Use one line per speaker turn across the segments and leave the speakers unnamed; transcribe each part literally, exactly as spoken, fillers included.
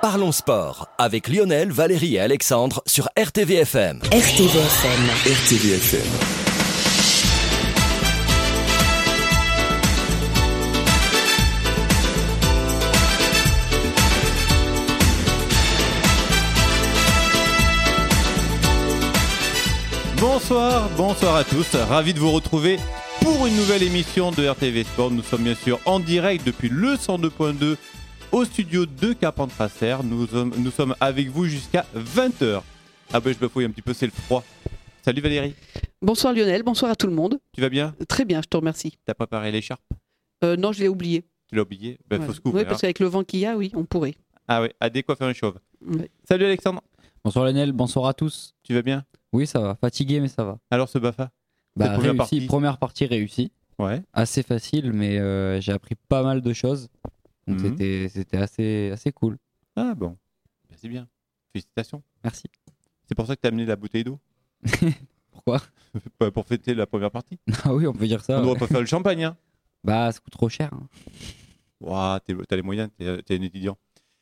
Parlons sport avec Lionel, Valérie et Alexandre sur R T V F M.
R T V F M.
R T V F M.
Bonsoir, bonsoir à tous, ravi de vous retrouver pour une nouvelle émission de R T V Sport. Nous sommes bien sûr en direct depuis le cent deux point deux au studio de Carpentras-Serre. Nous, nous sommes avec vous jusqu'à vingt heures. Ah ben je bafouille un petit peu, c'est le froid. Salut Valérie.
Bonsoir Lionel, bonsoir à tout le monde.
Tu vas bien ?
Très bien, je te remercie.
T'as préparé l'écharpe ?
euh, Non, je l'ai oublié.
Tu l'as oublié ? Ben
ouais.
faut se couvrir.
Oui, parce qu'avec le vent qu'il y a, oui, on pourrait.
Ah ouais, à décoiffer un chauve.
Ouais.
Salut Alexandre.
Bonsoir Lionel, bonsoir à tous.
Tu vas bien ?
Oui, ça va. Fatigué, mais ça va.
Alors ce Bafa ?
Bah,
première
réussi,
partie.
première partie réussie.
Ouais.
Assez facile, mais euh, j'ai appris pas mal de choses. Donc
Mhm.
c'était, c'était assez, assez cool.
Ah bon, ben, c'est bien. Félicitations.
Merci.
C'est pour ça que t'as amené la bouteille d'eau ?
Pourquoi ?
Pas pour fêter la première partie.
Ah oui, on peut dire ça.
On ne
ouais.
doit pas faire le champagne, hein.
Bah, ça coûte trop cher. Hein.
Ouah, t'es- t'as les moyens, t'es, t'es un étudiant.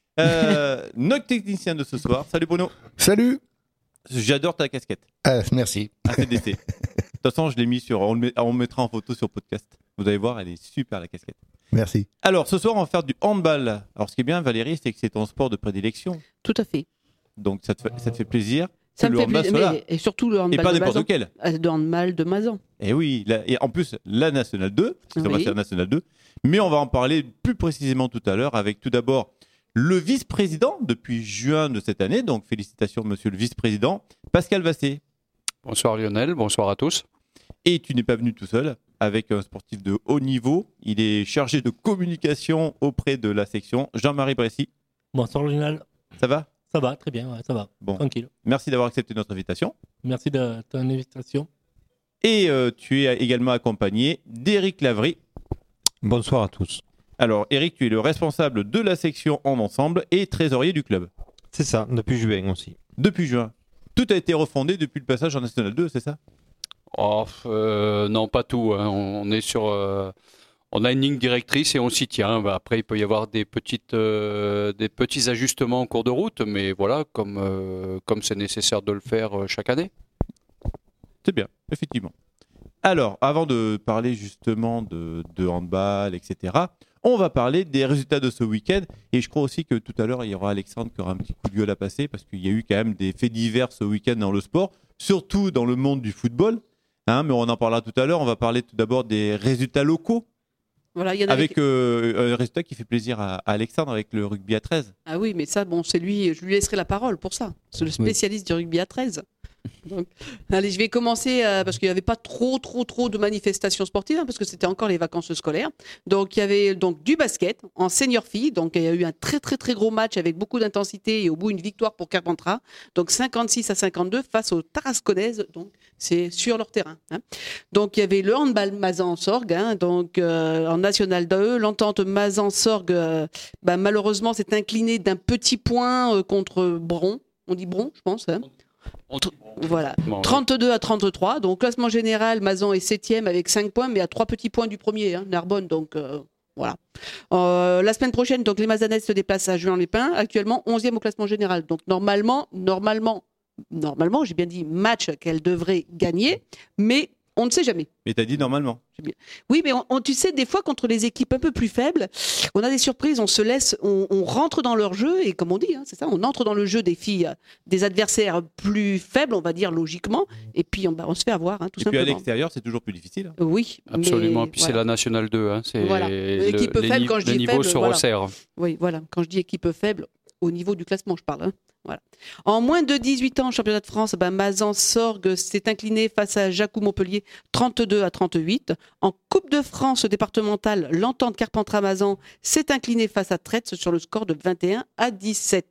Euh, notre technicien de ce soir, salut Bruno.
Salut.
J'adore ta casquette,
Ah, merci.
A C D C. De toute façon, je l'ai mis sur, on le, met- on le mettra en photo sur podcast. Vous allez voir, elle est super la casquette.
Merci.
Alors, ce soir, on va faire du handball. Alors, ce qui est bien, Valérie, c'est que c'est ton sport de prédilection.
Tout à fait.
Donc, ça te fait, ça te fait plaisir.
Ça
que
me
le
fait
handball
plaisir,
soit là.
mais et surtout le
Et
handball
pas
de
n'importe
Mazan.
lequel.
Euh, Le handball de Mazan.
Et oui, la- et en plus, la Nationale deux, parce que ça va
Oui.
faire Nationale deux. Mais on va en parler plus précisément tout à l'heure avec tout d'abord le vice-président depuis juin de cette année. Donc, félicitations, monsieur le vice-président, Pascal Vassé.
Bonsoir Lionel, bonsoir à tous.
Et tu n'es pas venu tout seul, avec un sportif de haut niveau. Il est chargé de communication auprès de la section. Jean-Marie Bressy,
Bonsoir Lionel,
ça va ?
ça va, très bien, ouais, ça va,
Bon,
tranquille.
merci d'avoir accepté notre invitation.
Merci de ton invitation.
Et euh, tu es également accompagné d'Éric Lavry.
Bonsoir à tous.
Alors, Éric, tu es le responsable de la section en ensemble et trésorier du club.
C'est ça, depuis juin aussi.
Depuis juin. Tout a été refondé depuis le passage en National deux, c'est ça ?
Oh, euh, non, pas tout. Hein. On, on est sur, euh, on a une ligne directrice et on s'y tient. Bah, après, il peut y avoir des petites, euh, des petits ajustements en cours de route, mais voilà, comme, euh, comme c'est nécessaire de le faire euh, chaque année.
C'est bien, effectivement. Alors, avant de parler justement de, de handball, et cetera, on va parler des résultats de ce week-end. Et je crois aussi que tout à l'heure, il y aura Alexandre qui aura un petit coup de gueule à passer parce qu'il y a eu quand même des faits divers ce week-end dans le sport, surtout dans le monde du football. Hein, mais on en parlera tout à l'heure. On va parler tout d'abord des résultats locaux
Voilà, il y en a
avec euh, un résultat qui fait plaisir à, à Alexandre avec le rugby à treize.
Ah oui, mais ça, bon, c'est lui, je lui laisserai la parole pour ça. C'est le spécialiste du rugby à treize. Donc, allez, je vais commencer euh, parce qu'il n'y avait pas trop, trop, trop de manifestations sportives hein, parce que c'était encore les vacances scolaires. Donc, il y avait donc du basket en senior filles. Donc, il y a eu un très, très, très gros match avec beaucoup d'intensité et au bout une victoire pour Carpentras. Donc, cinquante-six à cinquante-deux face aux Tarasconnaises. Donc, c'est sur leur terrain. Hein. Donc, il y avait le handball Mazan-Sorgue. Hein, donc, euh, en National deux, l'entente Mazan-Sorgue, euh, bah, malheureusement, s'est inclinée d'un petit point euh, contre Bron. On dit Bron, je pense. Hein. Voilà,
Bon,
trente-deux à trente-trois. Donc, classement général, Mazan est septième avec cinq points, mais à trois petits points du premier, hein, Narbonne. Donc, euh, voilà. Euh, la semaine prochaine, donc, les Mazanaises se déplacent à Juan-les-Pins, actuellement onzième au classement général. Donc, normalement, normalement, normalement, j'ai bien dit match qu'elles devraient gagner, mais on ne sait jamais.
Mais tu as dit normalement.
Oui, mais on, on- tu sais, des fois, contre les équipes un peu plus faibles, on a des surprises, on se laisse, on, on rentre dans leur jeu, et comme on dit, hein, c'est ça, on entre dans le jeu des filles, euh, des adversaires plus faibles, on va dire logiquement, et puis on, bah, on se fait avoir, hein, tout
Et puis à
simplement.
l'extérieur, c'est toujours plus difficile. hein.
Oui,
absolument.
mais
Puis c'est
voilà.
la Nationale deux. Hein. C'est
Voilà.
le,
L'équipe
les
faible,
ni-
quand je
le
dis
niveau
faible,
se
voilà.
resserre.
Oui, voilà, quand je dis équipe faible, au niveau du classement, je parle. Hein. Voilà. En moins de dix-huit ans, championnat de France, ben, Mazan-Sorgue s'est incliné face à Jacou-Montpellier, trente-deux à trente-huit. En Coupe de France départementale, l'entente Carpentras-Mazan s'est inclinée face à Traits sur le score de vingt et un à dix-sept.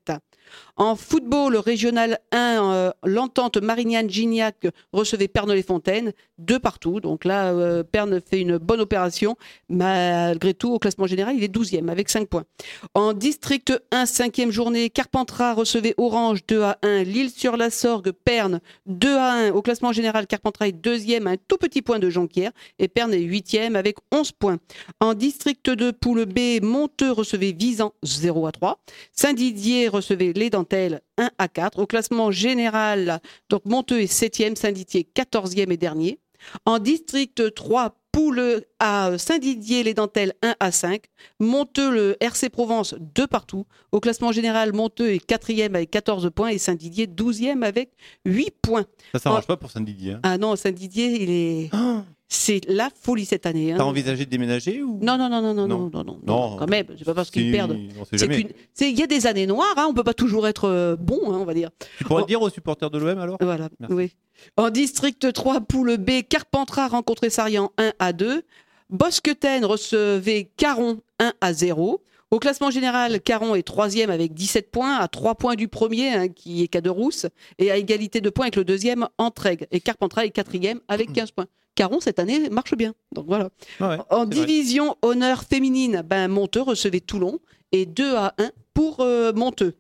En football, le régional un, euh, l'entente Marignane-Gignac recevait Pernod-les-Fontaines, deux partout. Donc là, euh, Perne fait une bonne opération. Malgré tout, au classement général, il est douzième avec cinq points. En district un, cinquième journée, Carpentras recevait Orange deux à un. L'Île-sur-la-Sorgue, Perne deux à un. Au classement général, Carpentras est deuxième, un tout petit point de Jonquière. Et Perne est huitième avec onze points. En district deux, poule B, Monteux recevait Visan zéro à trois. Saint-Didier recevait Les Dentelles un à quatre. Au classement général, donc Monteux est septième, Saint-Didier quatorzième et dernier. En district trois, poule A, Saint-Didier, Les Dentelles un à cinq. Monteux, le R C Provence deux partout. Au classement général, Monteux est quatrième avec quatorze points et Saint-Didier douzième avec huit points.
Ça, ça marche pas pour Saint-Didier. Hein.
Ah non, Saint-Didier, il est...
Oh,
C'est la folie cette année. Hein.
t'as envisagé de déménager ou
Non, non, non, non, non,
Non.
non, non, non,
Non.
quand même, c'est pas parce qu'ils
Si,
perdent.
on sait
C'est
jamais.
qu'une- c'est- Il y a des années noires, hein, on peut pas toujours être euh, bon, hein, on va dire.
Tu pourrais
Oh.
le dire aux supporters de l'O M alors
Voilà,
Merci.
oui. En district trois, poule B, Carpentras rencontrait Sarian un à deux. Bosquetaine recevait Caron un à zéro. Au classement général, Caron est troisième avec dix-sept points, à trois points du premier, hein, qui est Caderousse, et à égalité de points avec le deuxième, Entraigue. Et Carpentras est quatrième avec quinze points. Caron, cette année, marche bien. Donc voilà.
Ah ouais,
En
c'est vrai.
division honneur féminine, ben, Monteux recevait Toulon et deux à un pour euh, Monteux.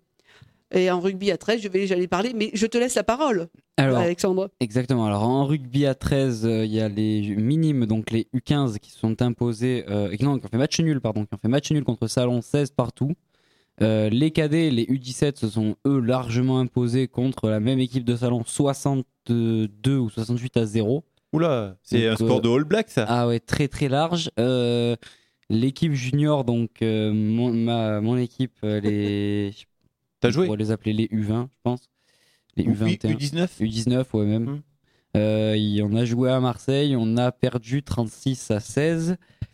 Et en rugby à treize, je vais, j'allais parler, mais je te laisse la parole,
Alors,
Alexandre.
exactement. Alors, en rugby à treize, euh, il y a les minimes, donc les U quinze, qui se sont imposés, euh, non, qui ont fait match nul, pardon, qui ont fait match nul contre Salon, seize partout. Euh, les cadets, les U dix-sept, se sont eux largement imposés contre la même équipe de Salon, soixante-deux ou soixante-huit à zéro.
Oula, c'est
Donc,
un sport
euh,
de All Black ça.
Ah ouais, très très large. Euh, l'équipe junior, donc euh, mon, ma, mon équipe, euh, les,
T'as
on
joué
pourrait les appeler les U vingt, je pense. Les U vingt et un.
U dix-neuf
U dix-neuf, ouais, même.
Hmm.
Euh, y- on a joué à Marseille, on a perdu trente-six à seize.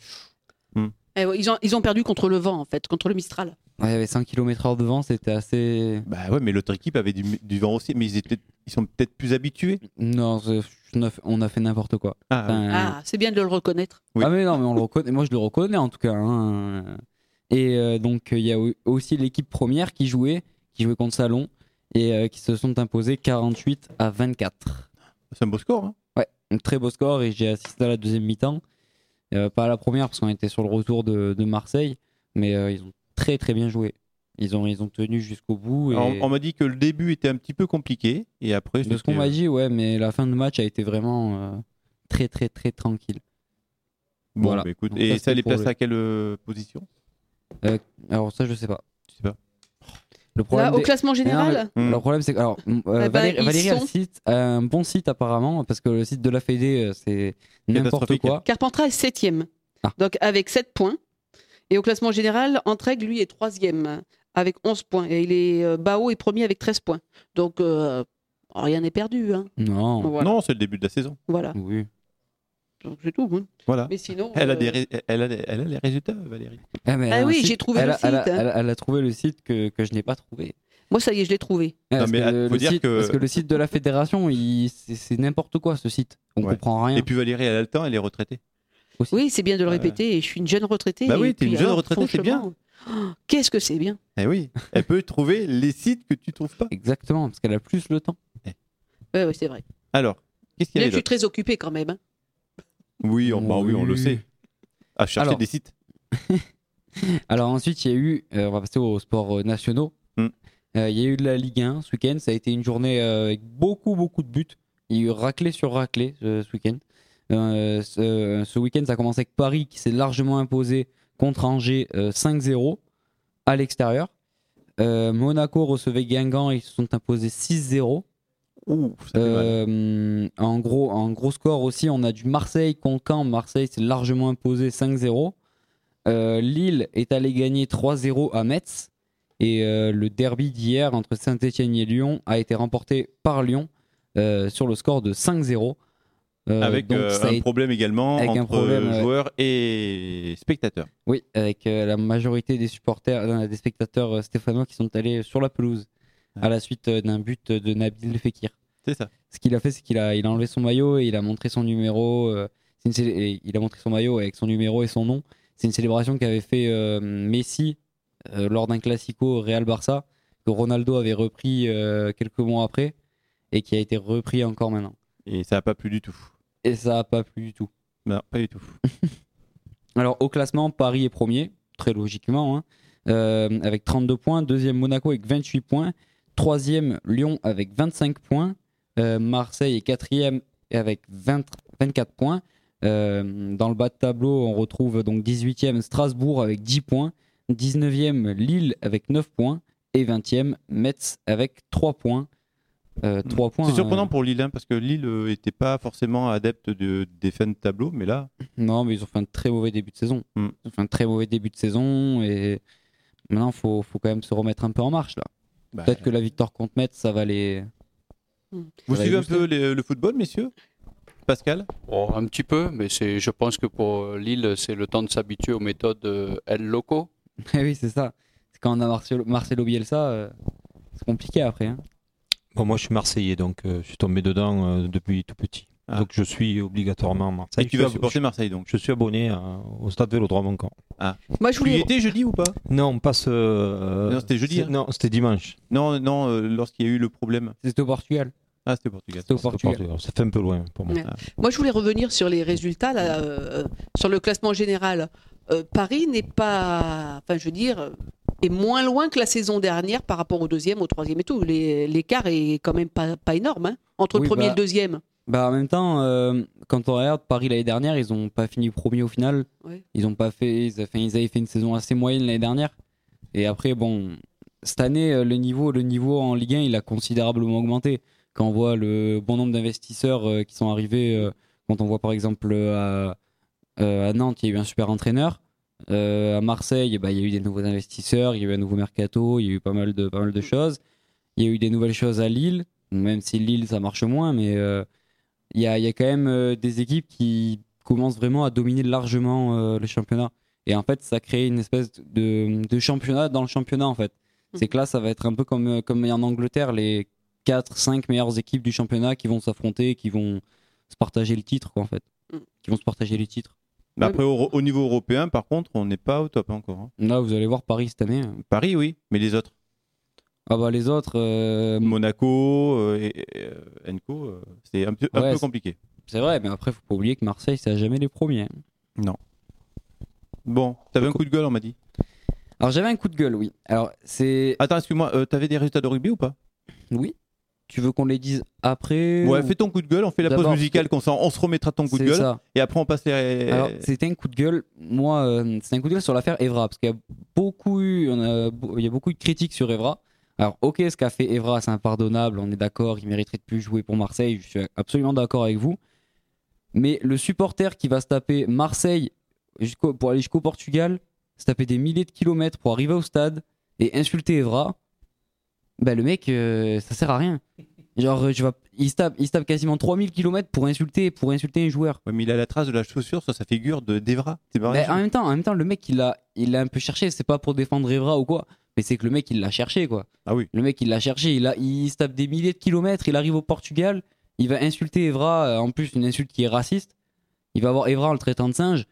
Eh ouais, ils, ont, ils ont perdu contre le vent, en fait, contre le Mistral.
Ouais, il y avait cinq kilomètres heure de vent, c'était assez.
Bah ouais, mais l'autre équipe avait du, du vent aussi, mais ils, étaient, ils sont peut-être plus habitués.
Non, c'est- on a fait- on a fait n'importe quoi.
Ah,
Enfin,
Ah, c'est bien de le reconnaître.
Oui.
Ah, mais non, mais on le reconnaît. Moi, je le reconnais en tout cas. hein. Et euh, donc, il y a au- aussi l'équipe première qui jouait, qui jouait contre Salon et euh, qui se sont imposés quarante-huit à vingt-quatre.
c'est un beau score. Hein.
Ouais, un très beau score et j'ai assisté à la deuxième mi-temps. Euh, pas à la première parce qu'on était sur le retour de, de Marseille, mais euh, ils ont très très bien joué. Ils ont, ils ont tenu jusqu'au bout. Et...
Alors, on m'a dit que le début était un petit peu compliqué, et après.
De ce qu'on
c'était,
m'a
euh,
dit, ouais, mais la fin de match a été vraiment euh, très très très tranquille.
Bon,
Voilà.
bah, écoute,
Donc
et
ça,
ça,
c'était
les
pour
place
le-
à quelle euh, position
Alors ça, je sais pas.
Je sais pas.
Le problème,
Là, au
des-
classement général,
Hmm.
le problème, c'est que alors, euh,
Eh ben,
Valérie,
ils
Valérie a, le
sont-
site, a un bon site apparemment, parce que le site de la Fédé, euh, c'est n'importe
Catastrophique.
quoi.
Carpentras est septième,
Ah.
donc avec sept points. Et au classement général, Entraigue, lui, est troisième, avec onze points. Et il est euh, Bao est premier avec treize points. Donc, euh, rien n'est perdu. Hein.
Non.
Voilà.
Non, c'est le début de la saison.
voilà.
Oui.
Donc, c'est tout. hein.
Voilà.
Mais sinon.
Elle a,
euh,
des ré- elle, a, elle a les résultats, Valérie.
Ah, mais
Ah
elle a un
oui,
site-
j'ai trouvé
elle
le
a- elle a-
site, hein.
Elle, a- elle a trouvé le site que, que je n'ai pas trouvé.
Moi, ça y est, je l'ai trouvé.
Parce,
mais,
que
ah,
le
faut dire
site,
que-
parce que le site de la fédération, il- c'est c'est n'importe quoi ce site. On
Ouais.
comprend rien.
Et puis Valérie, elle a le temps, elle est retraitée.
aussi.
Oui, c'est bien de le
Ouais.
répéter. Et je suis une jeune retraitée.
Bah oui,
et
t'es une
puis
jeune
alors,
retraitée, c'est bien.
franchement, oh, qu'est-ce que c'est bien.
Eh oui, elle peut trouver les sites que tu trouves pas.
Exactement, parce qu'elle a plus le temps.
Ouais, ouais, c'est vrai.
Alors, qu'est-ce qu'il y
Là,
avait
je suis
d'autre
très occupée quand même. hein.
Oui, on, bah oui, on le
Oui.
sait. À chercher
Alors.
des sites.
Alors ensuite, il y a eu, euh, on va passer aux sports euh, nationaux.
Mm.
Euh, il y a eu de la Ligue un ce week-end. Ça a été une journée euh, avec beaucoup, beaucoup de buts. Il y a eu raclé sur raclé ce, ce week-end. Euh, ce ce week-end, ça a commencé avec Paris qui s'est largement imposé contre Angers euh, cinq zéro à l'extérieur. Euh, Monaco recevait Guingamp et ils se sont imposés six zéro.
Ouh, ça fait mal.
Euh, en, gros, en gros score aussi, on a du Marseille contre Caen. Marseille s'est largement imposé cinq zéro. Euh, Lille est allé gagner trois zéro à Metz. Et euh, le derby d'hier entre Saint-Etienne et Lyon a été remporté par Lyon euh, sur le score de cinq zéro. Euh,
Avec
donc
euh,
ça a
un
été-
problème également
avec
entre
un problème, ouais.
joueurs et spectateurs.
Oui, avec euh, la majorité des supporters, euh, des spectateurs euh, stéphanois qui sont allés sur la pelouse à la suite euh, d'un but de Nabil Fekir.
C'est ça.
Ce qu'il a fait, c'est qu'il a, il a enlevé son maillot et il a montré son numéro. euh, c'est une célé- et il a montré son maillot avec son numéro et son nom. C'est une célébration qu'avait fait euh, Messi euh, lors d'un classico Real Barça, que Ronaldo avait repris euh, quelques mois après et qui a été repris encore maintenant.
Et ça n'a pas plu du tout.
Et ça n'a pas plu du tout.
Non, pas du tout.
Alors au classement, Paris est premier, très logiquement, hein, euh, avec trente-deux points. Deuxième, Monaco avec vingt-huit points. Troisième, Lyon avec vingt-cinq points. Euh, Marseille est quatrième avec vingt, vingt-quatre points. Euh, dans le bas de tableau, on retrouve donc dix-huitième Strasbourg avec dix points. dix-neuvième Lille avec neuf points. Et vingtième Metz avec trois points. Euh, trois points.
C'est surprenant
euh,
pour Lille, hein, parce que Lille n'était pas forcément adepte de, des fins de tableau, mais là,
Non, mais ils ont fait un très mauvais début de saison.
Mm.
Ils ont fait un très mauvais début de saison et maintenant, il faut, faut quand même se remettre un peu en marche là.
bah,
Peut-être que la victoire contre Metz, ça va les.
vous
ça va
suivez
les
un
booster.
peu les- le football, messieurs Pascal
Bon, un petit peu, mais c'est, je pense que pour Lille, c'est le temps de s'habituer aux méthodes euh, El Loco.
Eh oui, c'est ça. C'est quand on a Marcelo, Marcelo Bielsa, euh, c'est compliqué après. Hein.
Bon, moi, je suis Marseillais, donc euh, je suis tombé dedans euh, depuis tout petit.
Ah.
Donc, je suis obligatoirement Marseille.
Et tu
Je
vas
suis ab-
supporter Marseille, donc.
Je suis abonné à- au stade Vélodrome encore.
Moi, je
Tu y
voulais.
étais jeudi ou pas
Non, on passe. euh,
Non, c'était jeudi,
c'est-
hein.
Non, c'était dimanche.
Non, non, euh, lorsqu'il y a eu le problème.
C'était au Portugal.
Ah, c'était au Portugal.
C'était au
C'était au
Portugal.
Portugal. Ça fait un peu loin pour moi.
Ouais. Moi, je voulais revenir sur les résultats, là, euh, sur le classement général. Euh, Paris n'est pas, enfin, je veux dire, euh, est moins loin que la saison dernière par rapport au deuxième, au troisième et tout. Les- L'écart est quand même pas, pas énorme hein, entre
Oui,
le premier
bah,
et le deuxième.
Bah, en même temps, euh, quand on regarde Paris l'année dernière, ils n'ont pas fini premier au final.
Ouais.
Ils ont pas fait, ils, enfin, ils avaient fait une saison assez moyenne l'année dernière. Et après, bon, cette année, euh, le niveau, le niveau en Ligue un, il a considérablement augmenté. Quand on voit le bon nombre d'investisseurs euh, qui sont arrivés, euh, quand on voit par exemple euh, à, euh, à Nantes, il y a eu un super entraîneur. Euh, à Marseille, bah, il y a eu des nouveaux investisseurs, il y a eu un nouveau mercato, il y a eu pas mal de, pas mal de choses. Il y a eu des nouvelles choses à Lille, même si Lille ça marche moins, mais euh, il y, a, il y a quand même euh, des équipes qui commencent vraiment à dominer largement euh, le championnat. Et en fait, ça crée une espèce de, de championnat dans le championnat en fait. C'est que là, ça va être un peu comme, comme en Angleterre, les quatre cinq meilleures équipes du championnat qui vont s'affronter, qui vont se partager le titre, quoi, en fait.
Mm.
Qui vont se partager les titres.
Mais après, au, au niveau européen, par contre, on n'est pas au top encore. hein.
Là, vous allez voir Paris cette année.
Paris, oui, mais les autres.
Ah bah les autres, euh,
Monaco, euh, et, et, euh, Enco, euh, c'est un peu, un
Ouais,
peu
c'est-
compliqué.
c'est vrai, mais après, faut pas oublier que Marseille, c'est jamais les premiers. hein.
Bon, t'avais un coup de gueule, on m'a dit.
Alors j'avais un coup de gueule, oui. Alors c'est...
Attends, excuse-moi, euh, t'avais des résultats de rugby ou pas
Oui. Tu veux qu'on les dise après
Ouais,
ou-
fais ton coup de gueule, on fait la pause
D'abord,
musicale, qu'on s'en- on se remettra ton coup de
C'est
gueule,
ça.
et après on passe les...
Alors, c'était un coup de gueule. Moi, euh, c'est un coup de gueule sur l'affaire Evra, parce qu'il y a beaucoup eu, on a, il y a beaucoup eu de critiques sur Evra. Alors, ok, ce qu'a fait Evra, c'est impardonnable, on est d'accord, il mériterait de plus jouer pour Marseille, je suis absolument d'accord avec vous. Mais le supporter qui va se taper Marseille jusqu'au, pour aller jusqu'au Portugal, se taper des milliers de kilomètres pour arriver au stade et insulter Evra, ben le mec, euh, ça sert à rien. Genre, je vais, il, se tape, il se tape quasiment trois mille kilomètres pour insulter, pour insulter un joueur.
Ouais, mais il a la trace de la chaussure sur sa figure de d'Evra. C'est pas
Mais
vrai
en même temps, en même temps, le mec, il l'a, il l'a un peu cherché. C'est pas pour défendre Evra ou quoi, mais c'est que le mec, il l'a cherché, quoi.
Ah oui.
Le mec, il l'a cherché. Il a, il se tape des milliers de kilomètres. Il arrive au Portugal. Il va insulter Evra. euh, En plus, une insulte qui est raciste. Il va avoir Evra en le traitant de singe.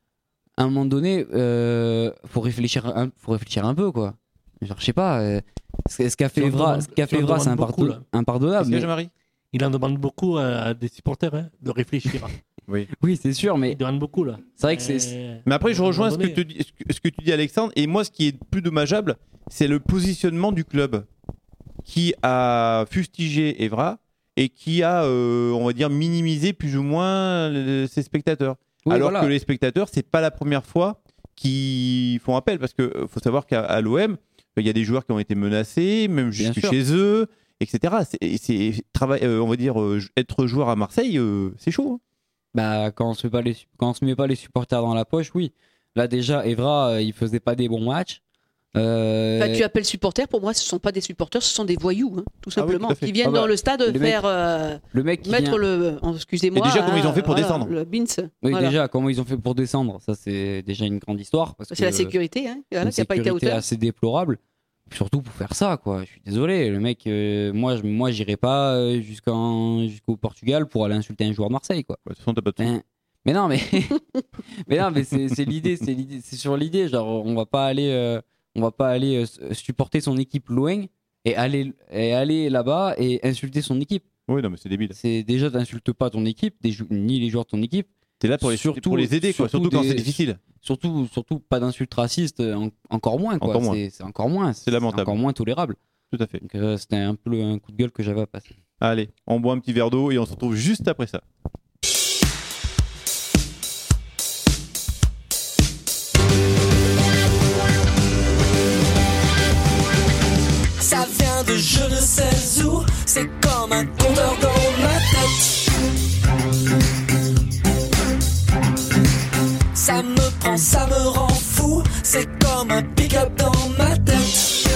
À un moment donné, euh, faut réfléchir, un, faut réfléchir un peu, quoi. Genre, je sais pas. euh, ce ce qu'a fait
Si on
Evra,
demande-
ce qu'a
si
fait
on
Evra, c'est
demande beaucoup,
impardo-
là.
impardonnable.
Qu'est-ce qu'il y a,
mais-
Jean-Marie
Il en demande beaucoup à, à des supporters hein, de réfléchir.
Oui.
Oui, c'est sûr, mais
Il demande beaucoup là.
c'est vrai que c'est.
Euh,
Mais après, je
à un
rejoins ce
moment
que, te
donné,
dis- ce que- ce que tu dis, Alexandre. Et moi, ce qui est plus dommageable, c'est le positionnement du club qui a fustigé Evra et qui a, euh, on va dire, minimisé plus ou moins le- ses spectateurs.
Oui,
Alors
voilà.
que les spectateurs, c'est pas la première fois qu'ils font appel. Parce qu'il faut savoir qu'à à l'O M, il y a des joueurs qui ont été menacés, même
Bien
jusque
sûr.
chez eux, et cetera. C'est, c'est travail, euh, on va dire, euh, être joueur à Marseille, euh, c'est chaud. hein.
Bah, quand on se met pas les, su- quand on se met pas les supporters dans la poche, oui. Là, déjà, Evra, euh, il faisait pas des bons matchs. Euh,
Enfin, tu appelles supporters, pour moi, ce ne sont pas des supporters, ce sont des voyous, hein, tout
Ah oui,
simplement,
tout à fait.
qui viennent
Ah bah,
dans le stade
les
faire euh,
le mec qui
mettre
vient-
le. oh, excusez-moi.
Et déjà, comment
hein,
ils ont fait pour
voilà,
descendre
Le Bins.
Oui,
voilà.
déjà, comment ils ont fait pour descendre, ça c'est déjà une grande histoire. parce
C'est
que
la sécurité, hein, voilà,
une
qui n'a pas été à
sécurité
hauteur.
assez déplorable. Surtout pour faire ça, quoi. Je suis désolé, le mec, euh, moi, je, moi, j'irai pas euh, jusqu'en, jusqu'au Portugal pour aller insulter un joueur de Marseille, quoi.
Ouais, de toute façon, t'as pas de sous.
Mais, mais non, mais, mais non, mais c'est, c'est l'idée, c'est l'idée, c'est sur l'idée. Genre, on va pas aller, euh, on va pas aller euh, supporter son équipe loin et aller, et aller là-bas et insulter son équipe.
Oui, non, mais c'est débile.
C'est déjà, t'insultes pas ton équipe, des jou- ni les joueurs de ton équipe.
T'es là pour les,
Surtout-
pour les aider, quoi.
surtout
Surtout quand
des-
c'est difficile.
Surtout, surtout pas d'insultes racistes, en- encore moins. Quoi.
Encore moins.
C'est, c'est encore moins.
C'est lamentable.
encore moins tolérable.
Tout à fait.
Donc, euh, c'était un peu le- un coup de gueule que j'avais à passer.
Allez, on boit un petit verre d'eau et on se retrouve juste après ça.
Ça vient de je ne sais où, c'est comme un compteur dans ma tête. Ça me prend, ça me rend fou, c'est comme un pick-up dans ma tête.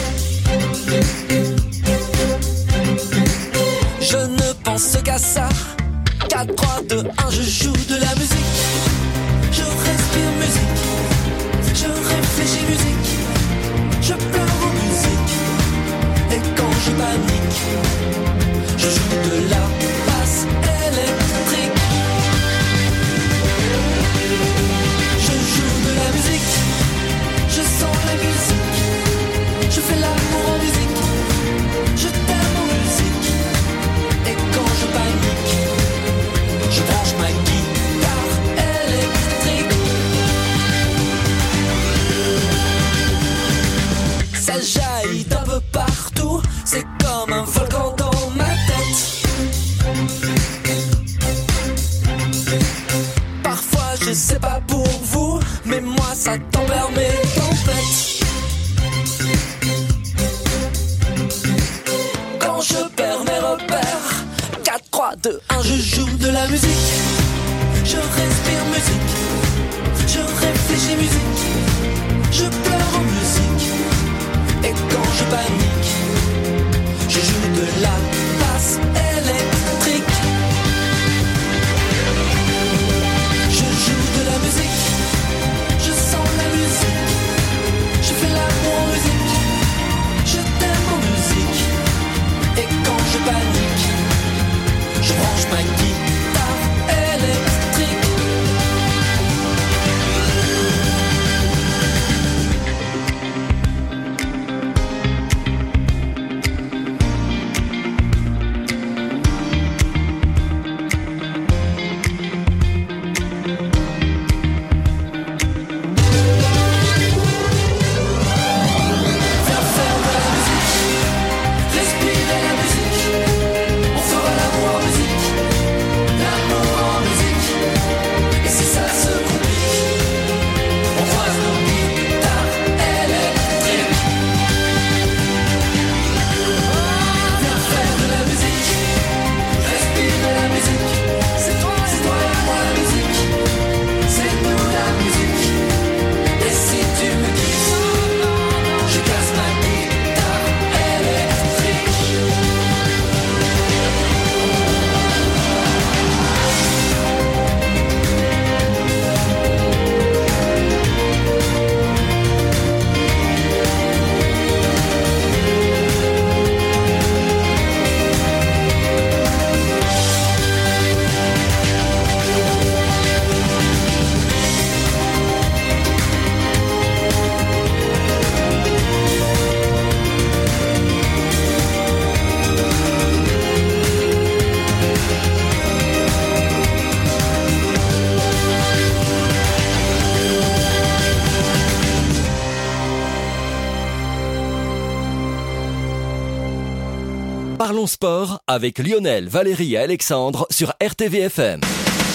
Je ne pense qu'à ça, quatre, trois, deux, un, je joue de la musique. Je respire musique, je réfléchis musique, je pleure en musique. Et quand je panique, je joue de la basse électrique. Je joue de la musique, je sens la musique, je fais l'amour en musique, je t'aime en musique. Et quand je panique, je branche ma guitare électrique. Ça jaillit d'un peu partout, c'est comme un volcan dans ma tête. Parfois je sais pas pour vous, mais moi ça tempère mes tempêtes. Quand je perds mes repères, quatre, trois, deux, un, je joue de la musique. Je respire musique, je réfléchis musique, je pleure en musique. Et quand je panique, je joue de la basse électrique. Je joue de la musique, je sens la musique, je fais l'amour en musique, je t'aime en musique. Et quand je panique, je branche ma guitare électrique. Viens faire de la musique, respirer la musique, on fera l'amour en musique, l'amour en musique. Et si ça se complique, on croise nos guitares électriques. Viens faire de la musique, respirer la musique, c'est toi, c'est toi et moi la musique, c'est nous la musique. Et si tu me quittes, je casse ma guitare électrique.
Parlons sport avec Lionel, Valérie et Alexandre sur R T V F M.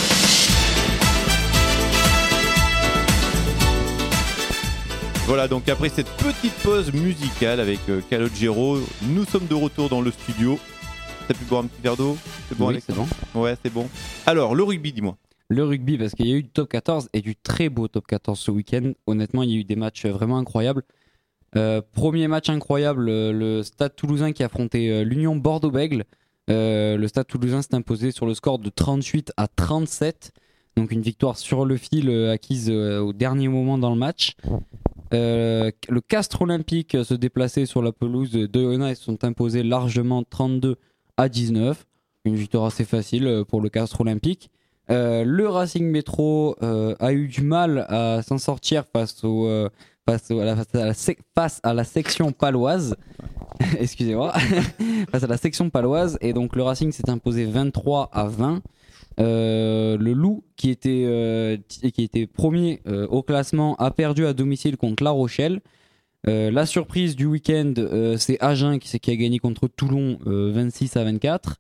Voilà, donc après cette petite pause musicale avec euh, Calogero, nous sommes de retour dans le studio. T'as pu boire un petit verre d'eau? C'est bon,
Oui,
Alex?
c'est bon.
Ouais, c'est bon. Alors, le rugby, dis-moi.
Le rugby, parce qu'il y a eu du top quatorze et du très beau top quatorze ce week-end. Honnêtement, il y a eu des matchs vraiment incroyables. Euh, premier match incroyable, euh, le Stade Toulousain qui affrontait euh, l'Union Bordeaux-Bègles. Euh, le Stade Toulousain s'est imposé sur le score de trente-huit à trente-sept. Donc une victoire sur le fil euh, acquise euh, au dernier moment dans le match. Euh, le Castres Olympique se déplaçait sur la pelouse de Oyonnax et se sont imposés largement trente-deux à dix-neuf. Une victoire assez facile euh, pour le Castres Olympique. Euh, le Racing Métro euh, a eu du mal à s'en sortir face au, euh, face à la, face à la, sec- face à la section paloise. Excusez-moi. Face à la section paloise. Et donc, le Racing s'est imposé vingt-trois à vingt. Euh, le Loup, qui était, euh, t- qui était premier euh, au classement, a perdu à domicile contre La Rochelle. Euh, la surprise du week-end, euh, c'est Agen qui, qui a gagné contre Toulon euh, vingt-six à vingt-quatre.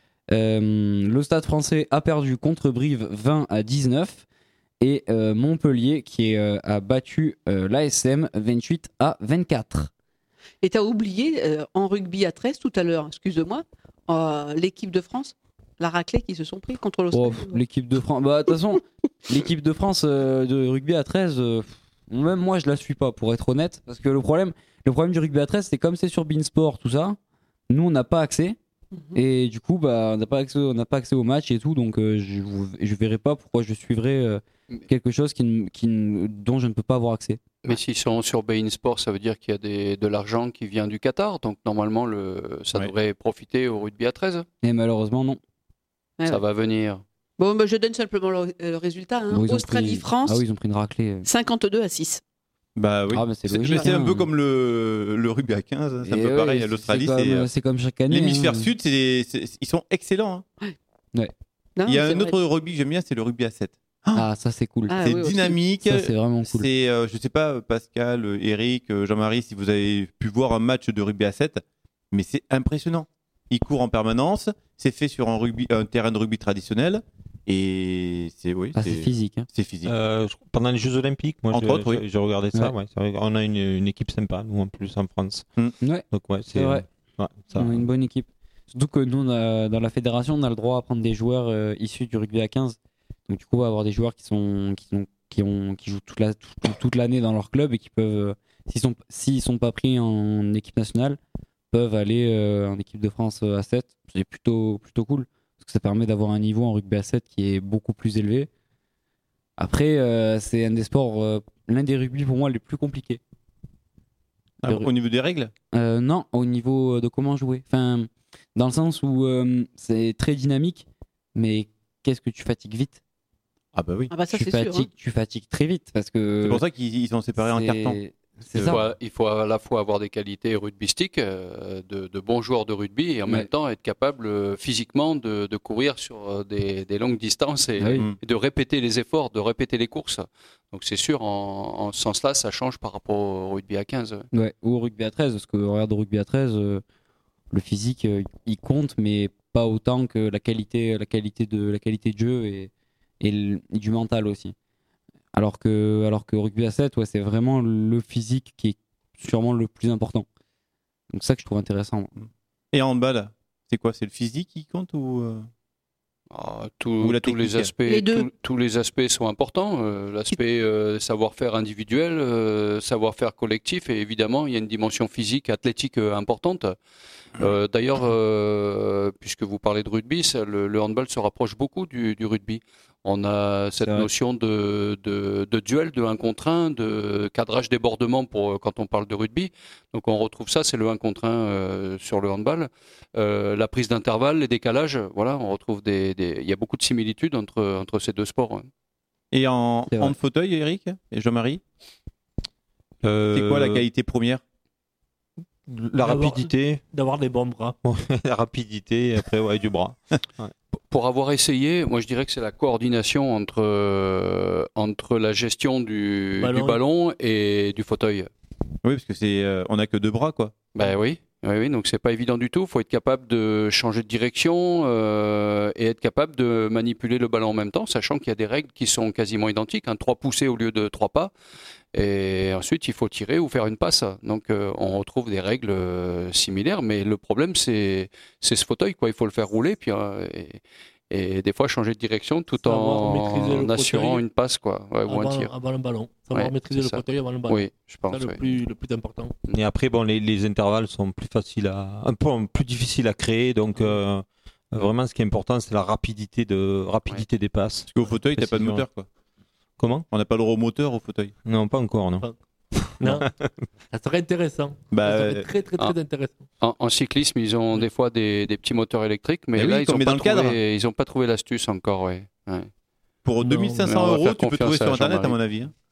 Euh, le Stade Français a perdu contre Brive vingt à dix-neuf. Et euh, Montpellier qui euh, a battu euh, l'A S M vingt-huit à vingt-quatre.
Et tu as oublié, euh, en rugby à treize tout à l'heure, excuse-moi, euh, l'équipe de France, la raclée qui se sont pris contre l'Australie.
Oh, l'équipe de France, bah de toute façon, l'équipe de France euh, de rugby à treize, euh, même moi je la suis pas pour être honnête, parce que le problème, le problème du rugby à treize, c'est comme c'est sur Beansport tout ça, nous on n'a pas accès.
Mhm.
Et du coup, bah, on n'a pas accès, on n'a pas accès au match et tout, donc euh, je je verrai pas pourquoi je suivrai euh, quelque chose qui, ne- qui, ne- dont je ne peux pas avoir accès.
Mais s'ils sont sur beIN Sport, ça veut dire qu'il y a des, de l'argent qui vient du Qatar. Donc normalement, le, ça
Ouais.
devrait profiter au rugby à treize.
Et malheureusement non.
Ouais,
Ça
ouais.
va venir.
Bon, bah, je donne simplement le, le résultat. hein.
Bon, ils ont
Australie-France,
pris- Ah oui, ils ont pris une raclée. euh.
cinquante-deux à six.
Bah oui.
Ah, mais c'est
C'est
logique,
mais c'est un
hein.
peu comme le, le rugby à quinze, hein, c'est un
Et
peu
ouais,
pareil.
c'est-
L'Australie,
c'est comme,
c'est. euh,
c'est comme chaque année.
L'hémisphère
hein.
sud, c'est, c'est- ils sont excellents. hein.
Non,
Il y a
c'est
un
vrai.
autre rugby que j'aime bien, c'est le rugby à sept.
Ah, ça c'est cool.
Ah,
c'est
oui, aussi.
dynamique.
Ça c'est vraiment cool.
C'est, euh, je sais pas, Pascal, euh, Eric, euh, Jean-Marie, si vous avez pu voir un match de rugby à sept, mais c'est impressionnant. Ils courent en permanence, c'est fait sur un, rugby, un terrain de rugby traditionnel, et c'est, oui,
Ah, c'est
c'est,
physique. hein.
c'est physique.
Euh, je- pendant les Jeux Olympiques, moi
Entre
j'ai,
autres, oui.
j'ai- j'ai regardé ça.
Ouais.
Ouais. C'est vrai qu'on a une, une équipe sympa, nous en plus en France.
Ouais,
Donc ouais, c'est,
c'est vrai.
euh, ouais, ça,
On a une bonne équipe. Surtout que nous, on a- dans la fédération, on a le droit à prendre des joueurs euh, issus du rugby à quinze. Donc du coup, on va avoir des joueurs qui sont qui sont qui ont qui jouent toute la tout- toute l'année dans leur club et qui peuvent, euh, s'ils sont s'ils sont pas pris en équipe nationale, peuvent aller euh, en équipe de France euh, à sept. C'est plutôt plutôt cool parce que ça permet d'avoir un niveau en rugby à sept qui est beaucoup plus élevé. Après, euh, c'est un des sports, euh, l'un des rugby pour moi les plus compliqués.
Ah,
le-
au niveau des règles,
Euh, non, au niveau de comment jouer. Enfin, dans le sens où euh, c'est très dynamique, mais qu'est-ce que tu fatigues vite
ah bah oui.
Ah bah ça,
tu,
c'est sûr.
fatigues, tu fatigues très vite parce que.
C'est pour ça qu'ils ils sont séparés en
c'est-
cartons.
C'est
Il
ça.
faut, il faut à la fois avoir des qualités rugbystiques, euh, de, de bons joueurs de rugby, et en
Ouais.
même temps être capable euh, physiquement de, de courir sur euh, des, des longues distances et,
Ah oui.
Mm.
et de répéter les efforts, de répéter les courses. Donc c'est sûr, en, en ce sens-là, ça change par rapport au rugby à quinze.
Ouais, ou au rugby à treize, parce que regarde au rugby à treize, euh, le physique euh, il compte, mais pas autant que la qualité, la qualité de la qualité de jeu et, et, le- et du mental aussi. Alors que alors que au rugby à sept, ouais, c'est vraiment le physique qui est sûrement le plus important. Donc ça que je trouve intéressant. moi.
Et en handball, c'est quoi? C'est le physique qui compte ou euh
Ah, tout-
Ou la
tous les
technique.
aspects,
Les deux.
tous- tous les aspects sont importants. Euh, L'aspect euh, savoir-faire individuel, euh, savoir-faire collectif, et évidemment, il y a une dimension physique, athlétique euh, importante. Euh, D'ailleurs, euh, puisque vous parlez de rugby, ça, le, le handball se rapproche beaucoup du, du rugby. On a cette
vrai.
notion de, de, de duel, de un contre un, de cadrage débordement pour euh, quand on parle de rugby. Donc on retrouve ça, c'est le un contre un euh, sur le handball. Euh, la prise d'intervalle, les décalages, voilà, on retrouve des, des- il y a beaucoup de similitudes entre, entre ces deux sports. hein.
Et en
C'est vrai.
hand fauteuil, Eric et Jean-Marie,
Euh,
c'est quoi la qualité première?
La
D'avoir-
rapidité,
D'avoir des bons bras.
la rapidité, et après ouais, du bras.
Pour avoir essayé, moi je dirais que c'est la coordination entre, euh, entre la gestion du
Ballon.
du ballon et du fauteuil.
Oui, parce que c'est, euh, on a que deux bras, quoi.
Ben oui, oui, oui, donc c'est pas évident du tout. Il faut être capable de changer de direction euh, et être capable de manipuler le ballon en même temps, sachant qu'il y a des règles qui sont quasiment identiques, hein, trois poussées au lieu de trois pas. Et ensuite, il faut tirer ou faire une passe. Donc, euh, on retrouve des règles euh, similaires, mais le problème, c'est c'est ce fauteuil, quoi. Il faut le faire rouler, puis euh, et, et des fois changer de direction tout
Savoir maîtriser
en
le
assurant
fauteuil
une passe, quoi, ouais, ou un
Avant,
tir.
avant le ballon. Savoir
Ouais,
maîtriser
c'est
le
ça.
fauteuil avant le ballon.
Oui, je
C'est
pense.
ça le,
oui.
plus, le plus important.
Et après, bon, les, les intervalles sont plus faciles à, un peu plus difficiles à créer. Donc, euh, vraiment, ce qui est important, c'est la rapidité de rapidité des passes.
Parce qu'au fauteuil, t'as pas de
Précision.
moteur, quoi.
Comment?
On n'a pas le droit au moteur au fauteuil.
Non, pas encore, non.
Non. Ça serait intéressant.
Bah,
ça
euh,
serait très, très, très
ah.
intéressant.
En, en cyclisme, ils ont des fois des, des petits moteurs électriques, mais,
Mais
là,
oui,
ils
qu'on
n'ont
met
pas,
dans le cadre.
trouvé- ils ont pas trouvé l'astuce encore. Ouais. Ouais.
pour
Non,
deux mille cinq
mais on
cents
va
euros,
faire
tu peux
confiance
trouver
à
sur Internet, à
Jean-Marie.
mon avis. hein.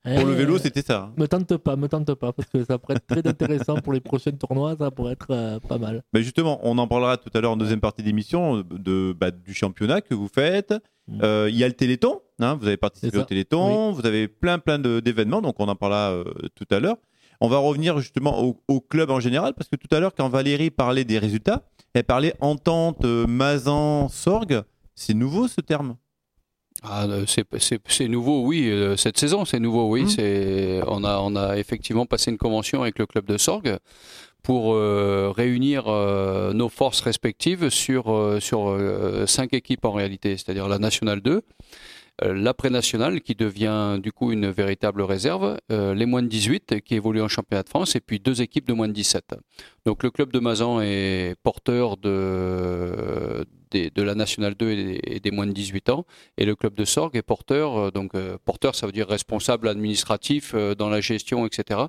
Pour le vélo, c'était ça. hein.
Me tente pas, me tente pas, parce que ça pourrait être très intéressant pour les prochains tournois, ça pourrait être euh, pas mal.
Bah justement, on en parlera tout à l'heure en deuxième partie d'émission de, bah, du championnat que vous faites.
Mm.
Euh, Il y a le Téléthon, hein, vous avez participé
C'est ça.
au Téléthon, vous avez plein plein de- d'événements, donc on en parlera euh, tout à l'heure. On va revenir justement au, au club en général, parce que tout à l'heure, quand Valérie parlait des résultats, elle parlait entente euh, Mazan-Sorgues. C'est nouveau ce terme.
Ah, euh, c'est, c'est, c'est nouveau, oui. euh, Cette saison, c'est nouveau, oui.
Mmh.
C'est, on, a, on a effectivement passé une convention avec le club de Sorgues pour euh, réunir euh, nos forces respectives sur, euh, sur euh, cinq équipes en réalité, c'est-à-dire la Nationale deux, euh, l'après-nationale qui devient du coup une véritable réserve, euh, les moins de dix-huit qui évoluent en championnat de France et puis deux équipes de moins de dix-sept. Donc le club de Mazan est porteur de, des- de la Nationale deux et des, et des moins de dix-huit ans et le club de Sorgues est porteur, euh, donc euh, porteur ça veut dire responsable administratif euh, dans la gestion, et cetera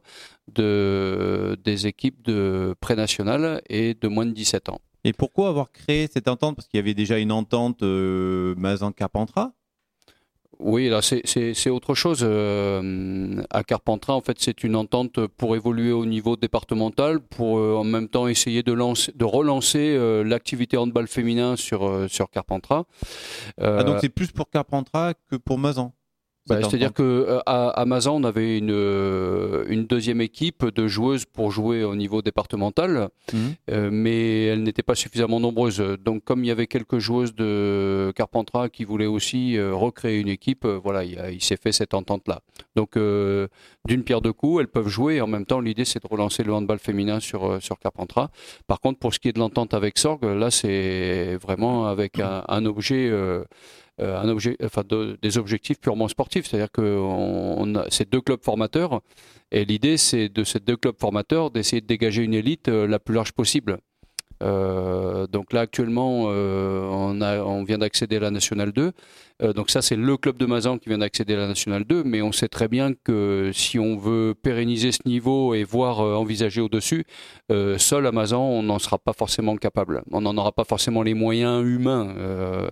de, des équipes de pré-nationale et de moins de dix-sept ans.
Et pourquoi avoir créé cette entente? Parce qu'il y avait déjà une entente euh, Mazan-Carpentras.
Oui, là, c'est, c'est, c'est autre chose. Euh, à Carpentras, en fait, c'est une entente pour évoluer au niveau départemental, pour euh, en même temps essayer de, lancer, de relancer euh, l'activité handball féminin sur, euh, sur Carpentras. Euh,
Ah, donc c'est plus pour Carpentras que pour Mazan.
bah,
cette
c'est-à-dire
entente.
que à, à Mazan, on avait une, euh, une deuxième équipe de joueuses pour jouer au niveau départemental,
Mhm.
euh, mais elles n'étaient pas suffisamment nombreuses. Donc, comme il y avait quelques joueuses de Carpentras qui voulaient aussi euh, recréer une équipe, euh, voilà, il, y a- il s'est fait cette entente-là. Donc, euh, d'une pierre deux coups, elles peuvent jouer. Et en même temps, l'idée, c'est de relancer le handball féminin sur, euh, sur Carpentras. Par contre, pour ce qui est de l'entente avec Sorgues, là, c'est vraiment avec un, un objet... euh, euh, un objet, enfin de- des objectifs purement sportifs, c'est-à-dire que on, on a ces deux clubs formateurs et l'idée c'est de ces deux clubs formateurs d'essayer de dégager une élite euh, la plus large possible. Euh, donc là actuellement euh, on, a, on vient d'accéder à la Nationale deux. Euh, donc ça c'est le club de Mazan qui vient d'accéder à la Nationale deux, mais on sait très bien que si on veut pérenniser ce niveau et voire euh, envisager au-dessus, euh, seul à Mazan on n'en sera pas forcément capable. On n'en aura pas forcément les moyens humains, euh,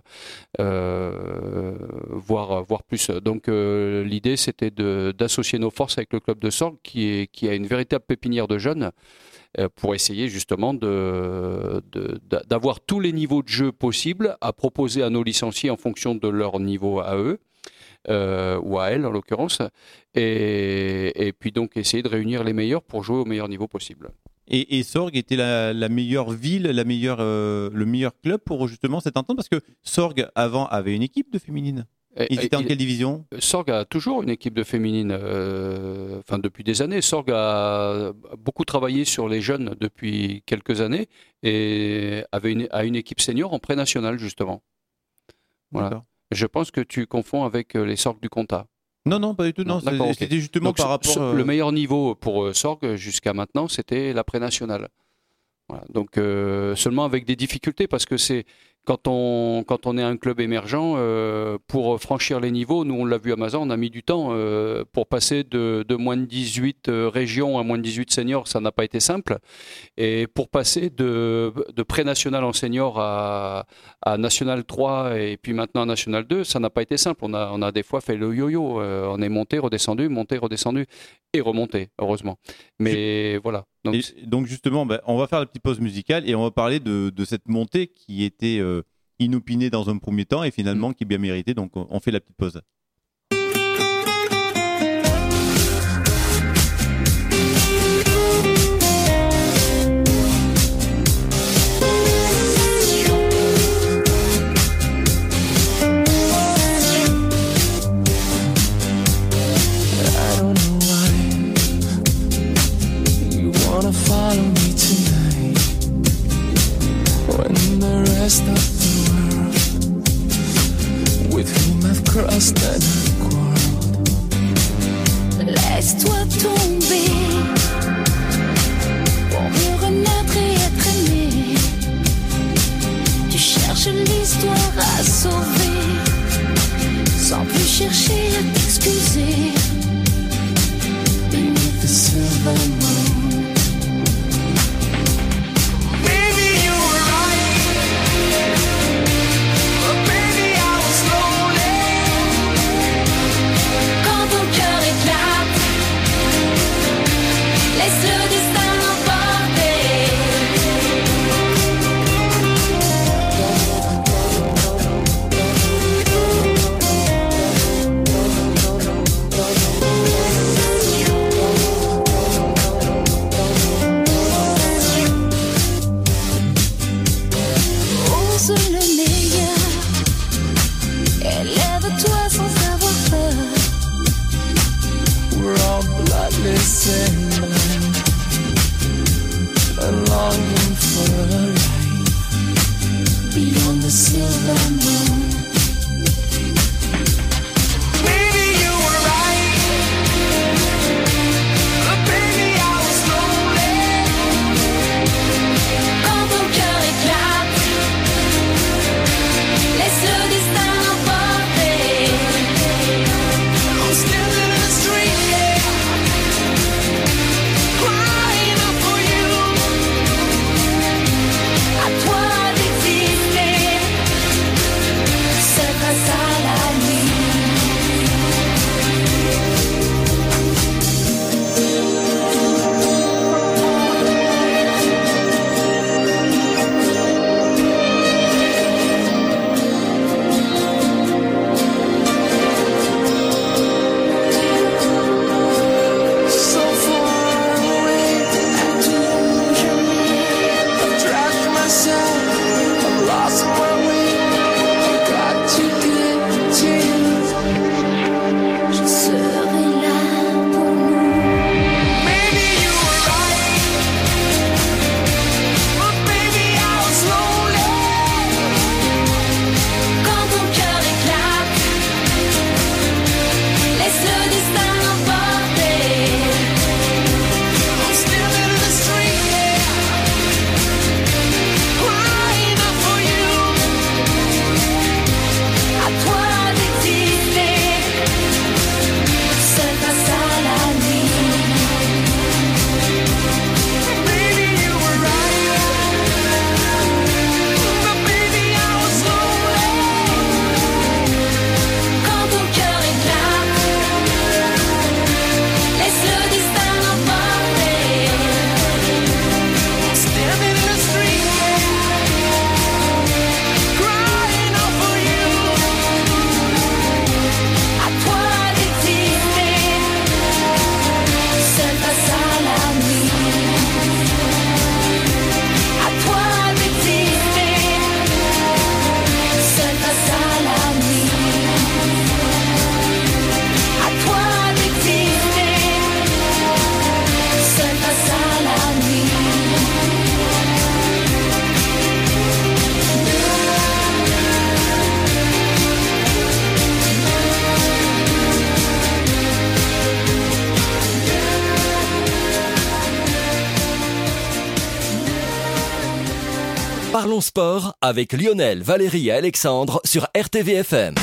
euh, voire, voire plus. Donc euh, l'idée c'était de, d'associer nos forces avec le club de Sorgues qui, est, qui a une véritable pépinière de jeunes euh, pour essayer justement de, de- d'a- d'avoir tous les niveaux de jeu possibles à proposer à nos licenciés en fonction de leur niveau à eux, euh, ou à elles en l'occurrence, et, et puis donc essayer de réunir les meilleurs pour jouer au meilleur niveau possible.
Et, et Sorgues était la, la meilleure ville, la meilleure, euh, le meilleur club pour justement cette entente, parce que Sorgues avant avait une équipe de féminine.
Et-
Ils étaient en
et-
quelle division?
Sorgues a toujours une équipe de féminine, euh, enfin depuis des années. Sorgues a beaucoup travaillé sur les jeunes depuis quelques années et avait une, a une équipe senior en pré-national justement. Voilà.
D'accord.
Je pense que tu confonds avec euh, les Sorgues du Comtat.
Non, non, pas du tout. Non,
Non, d'accord,
c'est-
ok.
c'était justement
Donc,
par
ce-
rapport.
ce-
euh,
le meilleur niveau pour euh, Sorgues jusqu'à maintenant, c'était la pré-nationale. Voilà. Donc euh, seulement avec des difficultés parce que c'est quand on quand on est un club émergent euh, pour franchir les niveaux, nous on l'a vu à Mazan, on a mis du temps euh, pour passer de, de moins de dix-huit euh, régions à moins de dix-huit seniors, ça n'a pas été simple. Et pour passer de, de pré-national en senior à, à national trois et puis maintenant à national deux, ça n'a pas été simple. On a on a des fois fait le yo-yo, euh, on est monté, redescendu, monté, redescendu et remonté, heureusement. Mais voilà. Donc,
Et donc justement, ben, on va faire la petite pause musicale et on va parler de, de cette montée qui était euh, inopinée dans un premier temps et finalement qui est bien méritée. Donc on, on fait la petite pause.
I don't know why you wanna follow me tonight when the rest of the world with whom I've crossed and I've quarreled.
Laisse-toi tomber pour mieux renaître et être aimé. Tu cherches l'histoire à sauver sans plus chercher à t'excuser.
Beneath the silver moon, baby, you were right, but baby, I was lonely.
Quand ton cœur éclate pense le meilleur. Élève-toi sans avoir peur.
We're all bloodless and blind, and longing for a light
Beyond the silver moon.
Maybe you were right, but baby I was lonely.
Quand ton cœur éclate, laisse le destin l'emporter.
I'm still in the street, yeah, crying out for you.
À toi d'exister, seul face à la nuit.
So far away, and too jamais. I've trashed myself, I've lost my way. I've got to get to you.
Je serai là pour nous.
Maybe you were right, but baby I was lonely.
Quand ton cœur éclate, laisse le destin l'emporter.
I'm still in the street, yeah, crying out for you.
À toi d'exister, seul face à la nuit.
Maybe you were right, but baby I was lonely.
Quand ton cœur éclate, laisse le destin l'emporter.
Standing in the street, crying out for you.
À toi d'exister, seul face à la nuit. À toi d'exister, seul face à la nuit. À toi d'exister, seul face à la nuit.
Parlons sport avec Lionel, Valérie et Alexandre sur R T V F M.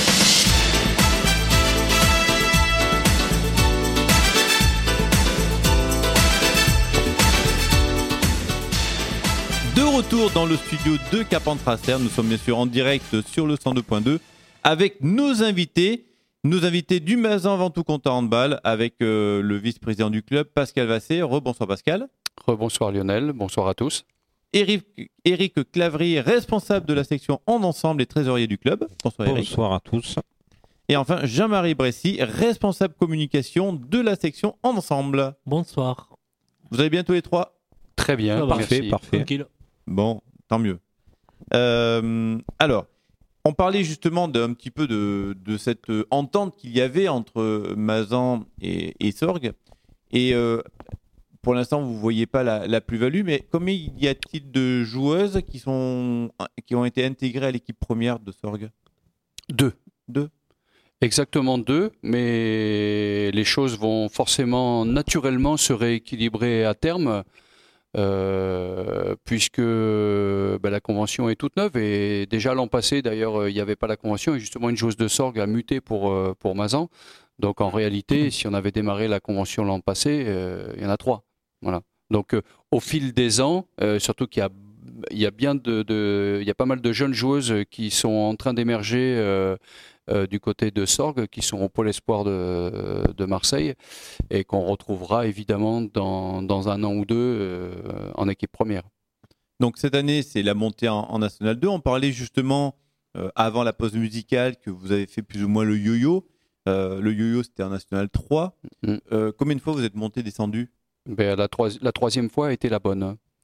De retour dans le studio de Carpentras. Nous sommes bien sûr en direct sur le cent deux point deux avec nos invités. Nos invités du Mazan Ventoux Comtat Handball avec euh, le vice-président du club, Pascal Vassé. Rebonsoir Pascal.
Rebonsoir Lionel, bonsoir à tous.
Éric, Éric Clavry, responsable de la section en ensemble et trésorier du club. Bonsoir Éric.
Bonsoir à tous.
Et enfin Jean-Marie Bressy, responsable communication de la section en ensemble.
Bonsoir.
Vous allez bien tous les trois ?
Très bien,
Ça va.
Parfait,
merci.
parfait.
Tranquille.
Bon, tant mieux. Euh, alors, on parlait justement d'un petit peu de, de cette entente qu'il y avait entre Mazan et, et Sorgues. Et euh, pour l'instant, vous ne voyez pas la, la plus-value, mais combien y a-t-il de joueuses qui, sont, qui ont été intégrées à l'équipe première de Sorgues ?
Deux.
Deux.
Exactement deux, mais les choses vont forcément naturellement se rééquilibrer à terme. Euh, puisque ben, la convention est toute neuve et déjà l'an passé d'ailleurs il n'y avait pas la convention et justement une joueuse de Sorgues a muté pour, euh, pour Mazan. Donc en réalité si on avait démarré la convention l'an passé euh, il y en a trois. Voilà. Donc euh, au fil des ans, euh, surtout qu'il y a, il y a bien de, de, il y a pas mal de jeunes joueuses qui sont en train d'émerger euh, Euh, du côté de Sorgues, qui sont au pôle espoir de, de Marseille et qu'on retrouvera évidemment dans, dans un an ou deux euh, en équipe première.
Donc cette année, c'est la montée en, en National deux. On parlait justement, euh, avant la pause musicale, que vous avez fait plus ou moins le yo-yo. Euh, le yo-yo, c'était en National trois.
Mm.
Euh, combien de fois vous êtes monté, descendu ?
Ben, la, troi- la troisième fois a été la bonne.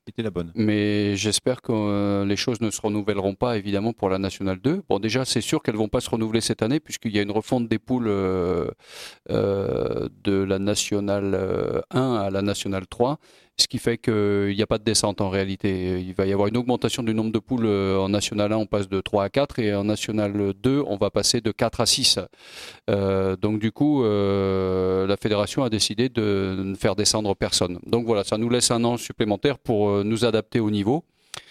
était la bonne.
Mais j'espère que euh, les choses ne se renouvelleront pas, évidemment, pour la Nationale deux. Bon, déjà, c'est sûr qu'elles ne vont pas se renouveler cette année, puisqu'il y a une refonte des poules euh, euh, de la Nationale un à la Nationale trois, ce qui fait qu'il n'y a pas de descente en réalité. Il va y avoir une augmentation du nombre de poules. En Nationale un, on passe de trois à quatre, et en Nationale deux, on va passer de quatre à six. Euh, donc du coup, euh, la fédération a décidé de ne faire descendre personne. Donc voilà, ça nous laisse un an supplémentaire pour euh, nous adapter au niveau.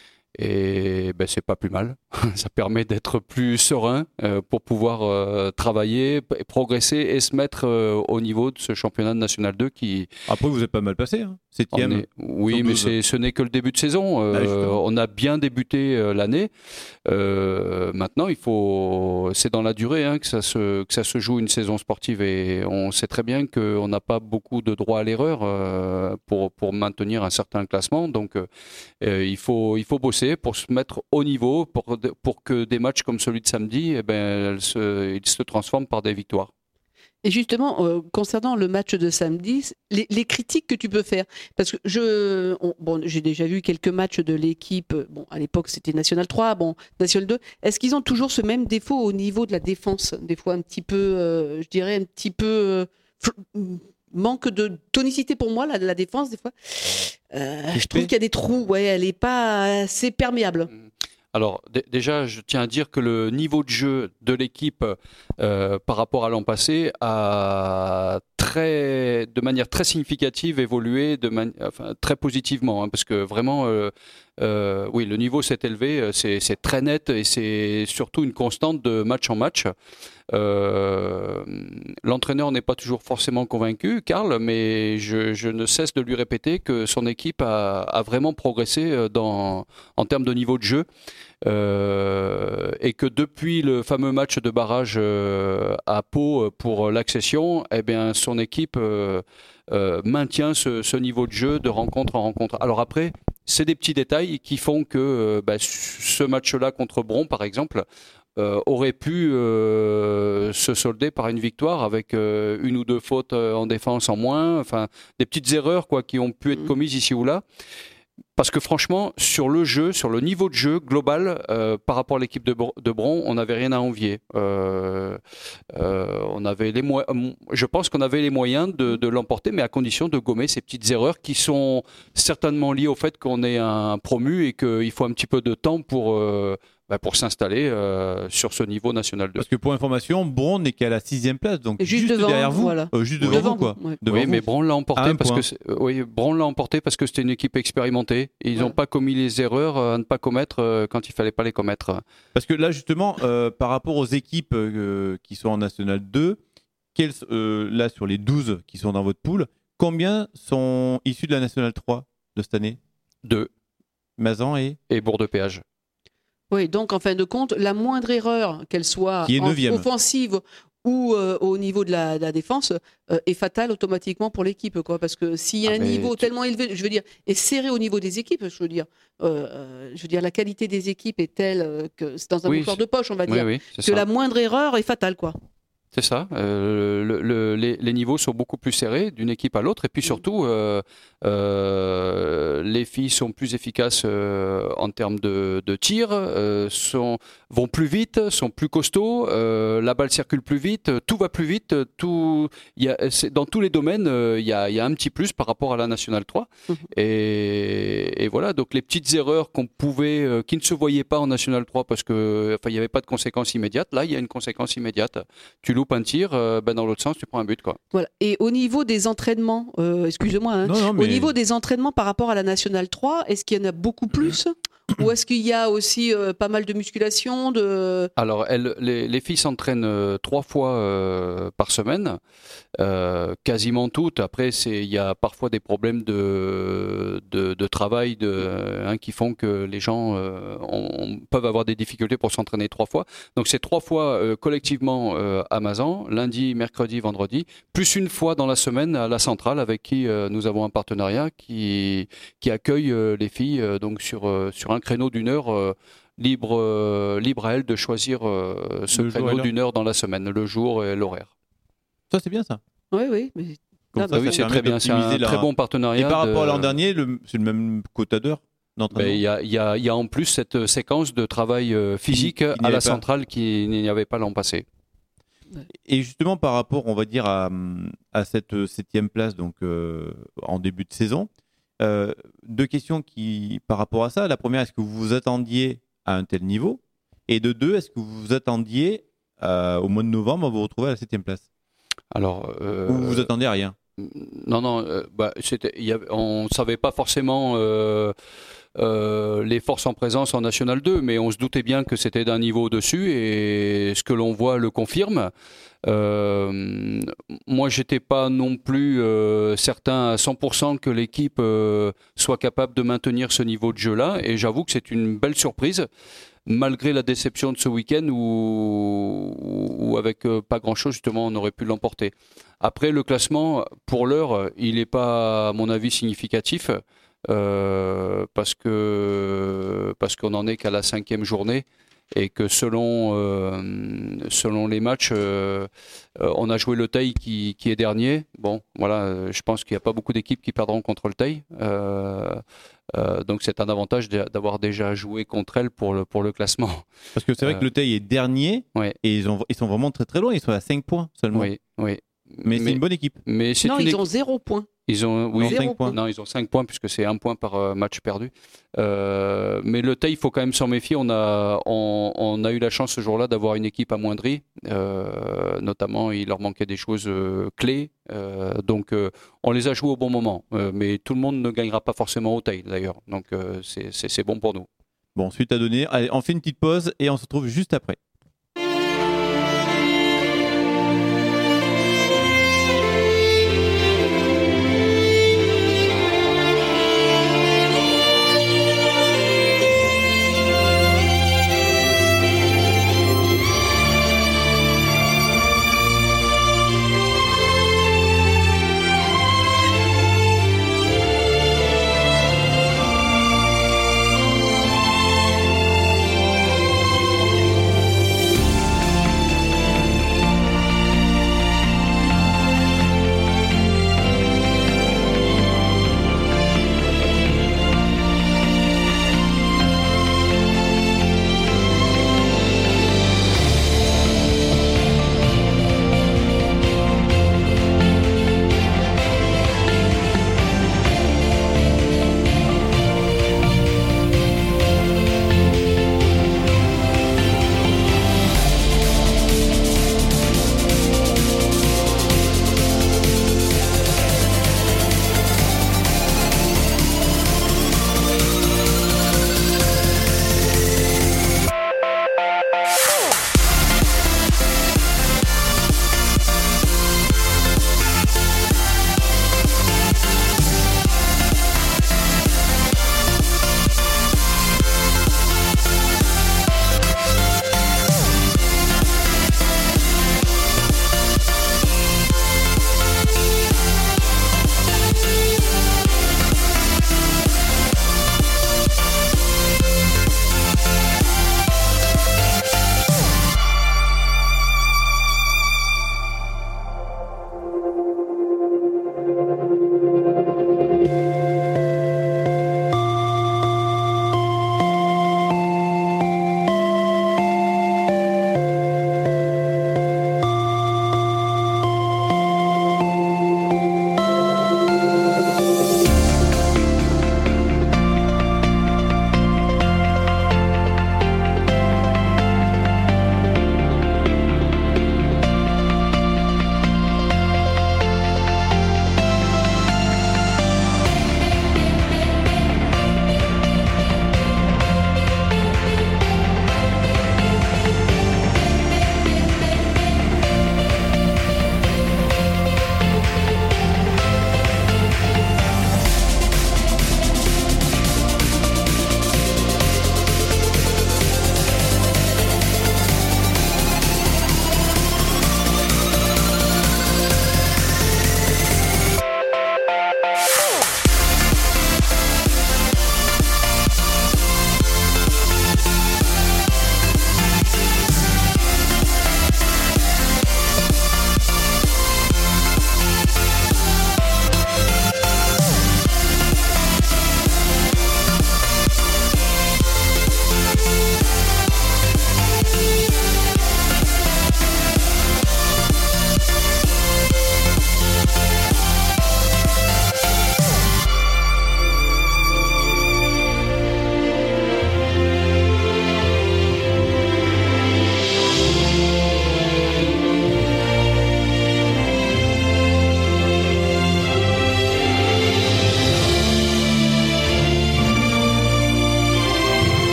Et ben, c'est pas plus mal. Ça permet d'être plus serein euh, pour pouvoir euh, travailler, p- progresser et se mettre euh, au niveau de ce championnat de National deux qui...
Après, vous êtes pas mal passé, hein.
on
Septième.
est- Oui,
sur
mais
douze.
c'est, ce n'est que le début de saison. Euh,
Ah, justement.
on a bien débuté euh, l'année. Euh, maintenant, il faut, c'est dans la durée hein, que ça se que ça se joue une saison sportive, et on sait très bien qu'on n'a pas beaucoup de droit à l'erreur euh, pour pour maintenir un certain classement. Donc, euh, euh, il faut il faut bosser pour se mettre au niveau, pour pour que des matchs comme celui de samedi, eh ben, elles se, ils se transforment par des victoires.
Et justement, euh, concernant le match de samedi, les, les critiques que tu peux faire, parce que je, on- bon, j'ai déjà vu quelques matchs de l'équipe, bon, à l'époque c'était National trois, bon, National deux, est-ce qu'ils ont toujours ce même défaut au niveau de la défense? Des fois un petit peu, euh, je dirais un petit peu, euh, fl- manque de tonicité pour moi, la, la défense, des fois. Euh, je trouve qu'il y a des trous, ouais, elle n'est pas assez perméable.
Alors d- déjà, je tiens à dire que le niveau de jeu de l'équipe euh, par rapport à l'an passé a très, de manière très significative évolué de mani- enfin, très positivement, hein, parce que vraiment, euh, euh, oui, le niveau s'est élevé, euh, c'est, c'est très net et c'est surtout une constante de match en match. Euh, l'entraîneur n'est pas toujours forcément convaincu, Karl, mais je, je ne cesse de lui répéter que son équipe a, a vraiment progressé dans, en termes de niveau de jeu. Euh, et que depuis le fameux match de barrage euh, à Pau pour l'accession, eh bien, son équipe euh, euh, maintient ce, ce niveau de jeu de rencontre en rencontre. Alors après, c'est des petits détails qui font que euh, bah, ce match-là contre Bron, par exemple, euh, aurait pu euh, se solder par une victoire avec euh, une ou deux fautes euh, en défense en moins, enfin des petites erreurs quoi, qui ont pu être commises ici ou là. Parce que franchement, sur le jeu, sur le niveau de jeu global, euh, par rapport à l'équipe de, Br- de Bron, on n'avait rien à envier. Euh, euh, on avait les mo- je pense qu'on avait les moyens de, de l'emporter, mais à condition de gommer ces petites erreurs qui sont certainement liées au fait qu'on est un promu et qu'il faut un petit peu de temps pour, euh, bah, pour s'installer euh, sur ce niveau national deux.
Parce que pour information, Bron n'est qu'à la sixième place, donc
Juste
juste,
devant,
derrière vous,
voilà.
Euh, juste
Oui.
devant,
Devant
vous, quoi.
vous, ouais.
Devant
Oui,
vous.
mais Bron l'a
À
emporté
un
parce
point.
que c'est- euh, oui, Bron l'a emporté parce que c'était une équipe expérimentée. Et ils n'ont
Ouais.
pas commis les erreurs euh, à ne pas commettre euh, quand il fallait pas les commettre.
Parce que là, justement, euh, par rapport aux équipes euh, qui sont en National deux, quelles, euh, là, sur les douze qui sont dans votre pool, combien sont issus de la National trois de cette année?
Deux.
Mazan et
Et Bourg-de-Péage.
Oui, donc en fin de compte, la moindre erreur, qu'elle soit
Qui est
en-
neuvième.
offensive ou euh, au niveau de la, de la défense, euh, est fatale automatiquement pour l'équipe, quoi. Parce que s'il y a
Ah,
un
mais
niveau
tu-
tellement élevé, je veux dire, et serré au niveau des équipes, je veux dire, euh, euh, je veux dire, la qualité des équipes est telle euh, que c'est dans un
Oui,
mouchoir
c'est-
de poche, on va
Oui,
dire,
oui, c'est
que
ça.
la moindre erreur est fatale, quoi.
C'est ça. Euh, le- le- les, les niveaux sont beaucoup plus serrés d'une équipe à l'autre. Et puis surtout, euh, euh, les filles sont plus efficaces euh, en termes de, de tir, euh, sont, vont plus vite, sont plus costauds, euh, la balle circule plus vite, tout va plus vite. Tout, il y a, c'est- dans tous les domaines, euh, il y, a, il y a un petit plus par rapport à la Nationale trois.
Mhm.
Et, et voilà, donc les petites erreurs qu'on pouvait, euh, qui ne se voyaient pas en Nationale trois parce que, enfin, il n'y avait pas de conséquences immédiates. Là, il y a une conséquence immédiate. Tu loupes un tir, euh, ben dans l'autre sens, tu prends un but, quoi.
Voilà. Et au niveau des entraînements, euh, excusez-moi, hein,
Non, non, mais-
au niveau des entraînements par rapport à la Nationale trois, est-ce qu'il y en a beaucoup plus ou est-ce qu'il y a aussi euh, pas mal de musculation de...
Alors, elles, les, les filles s'entraînent euh, trois fois euh, par semaine, euh, quasiment toutes. Après, c'est, il y a parfois des problèmes de, de, de travail de, hein, qui font que les gens euh, ont- peuvent avoir des difficultés pour s'entraîner trois fois. Donc, c'est trois fois euh, collectivement euh, à Mazan, lundi, mercredi, vendredi, plus une fois dans la semaine à la centrale avec qui euh, nous avons un partenariat qui, qui accueille euh, les filles euh, donc sur, euh, sur un créneau d'une heure. euh, Libre, euh, libre à elle de choisir euh, ce
Le jour et
créneau
l'heure.
d'une heure dans la semaine, le jour et l'horaire.
Ça, c'est bien ça.
Oui, oui. Mais
Comme
Ah
ça,
Ah oui,
ça
c'est
permet
très bien. C'est un
d'optimiser leur-
très bon
Et
partenariat.
par rapport à
de-
l'an dernier, le- c'est le même quota d'heures d'entraînement.
Ben, il y, a, il y, a, il y a en plus cette séquence de travail euh, physique
Qui- qui n'y
à
avait
la
pas.
centrale qui n'y avait pas l'an passé.
Et justement, par rapport, on va dire, à, à cette euh, septième place donc, euh, en début de saison, euh, deux questions qui, par rapport à ça. La première, est-ce que vous vous attendiez à un tel niveau? Et de deux, est-ce que vous vous attendiez euh, au mois de novembre à vous retrouver à la septième place?
Alors, euh,
Ou vous vous attendez à rien?
Non, non, euh, bah, c'était, il y avait- on ne savait pas forcément euh, euh, les forces en présence en National deux, mais on se doutait bien que c'était d'un niveau au-dessus et ce que l'on voit le confirme. Euh, moi, j'étais pas non plus euh, certain à cent pour cent que l'équipe euh, soit capable de maintenir ce niveau de jeu-là, et j'avoue que c'est une belle surprise, malgré la déception de ce week-end où, où avec euh, pas grand-chose, justement, on aurait pu l'emporter. Après, le classement, pour l'heure, il n'est pas, à mon avis, significatif, euh, parce que parce qu'on n'en est qu'à la cinquième journée et que selon, euh, selon les matchs, euh, euh, on a joué le Teil qui, qui est dernier. Bon, voilà, euh, je pense qu'il n'y a pas beaucoup d'équipes qui perdront contre le Teil. Euh, euh, donc c'est un avantage de- d'avoir déjà joué contre elle pour le, pour le classement.
Parce que c'est vrai
Euh,
que le Teil est dernier
Ouais.
et ils, ont- ils sont vraiment très très loin. Ils sont à cinq points seulement.
Oui, oui.
Mais, c'est une bonne équipe.
mais c'est
Non,
une
ils
équipe-
ont zéro point.
Ils ont, oui,
Non,
Zéro
cinq points.
Non, ils ont cinq points puisque c'est un point par euh, match perdu. Euh, mais le Teil, il faut quand même s'en méfier. On a, on, on a eu la chance ce jour-là d'avoir une équipe amoindrie. Euh, notamment, il leur manquait des choses euh, clés. Euh, donc, euh, on les a joués au bon moment. Euh, mais tout le monde ne gagnera pas forcément au Teil d'ailleurs. Donc, euh, c'est- c'est c'est bon pour nous.
Bon, suite à donner. Allez, on fait une petite pause et on se retrouve juste après.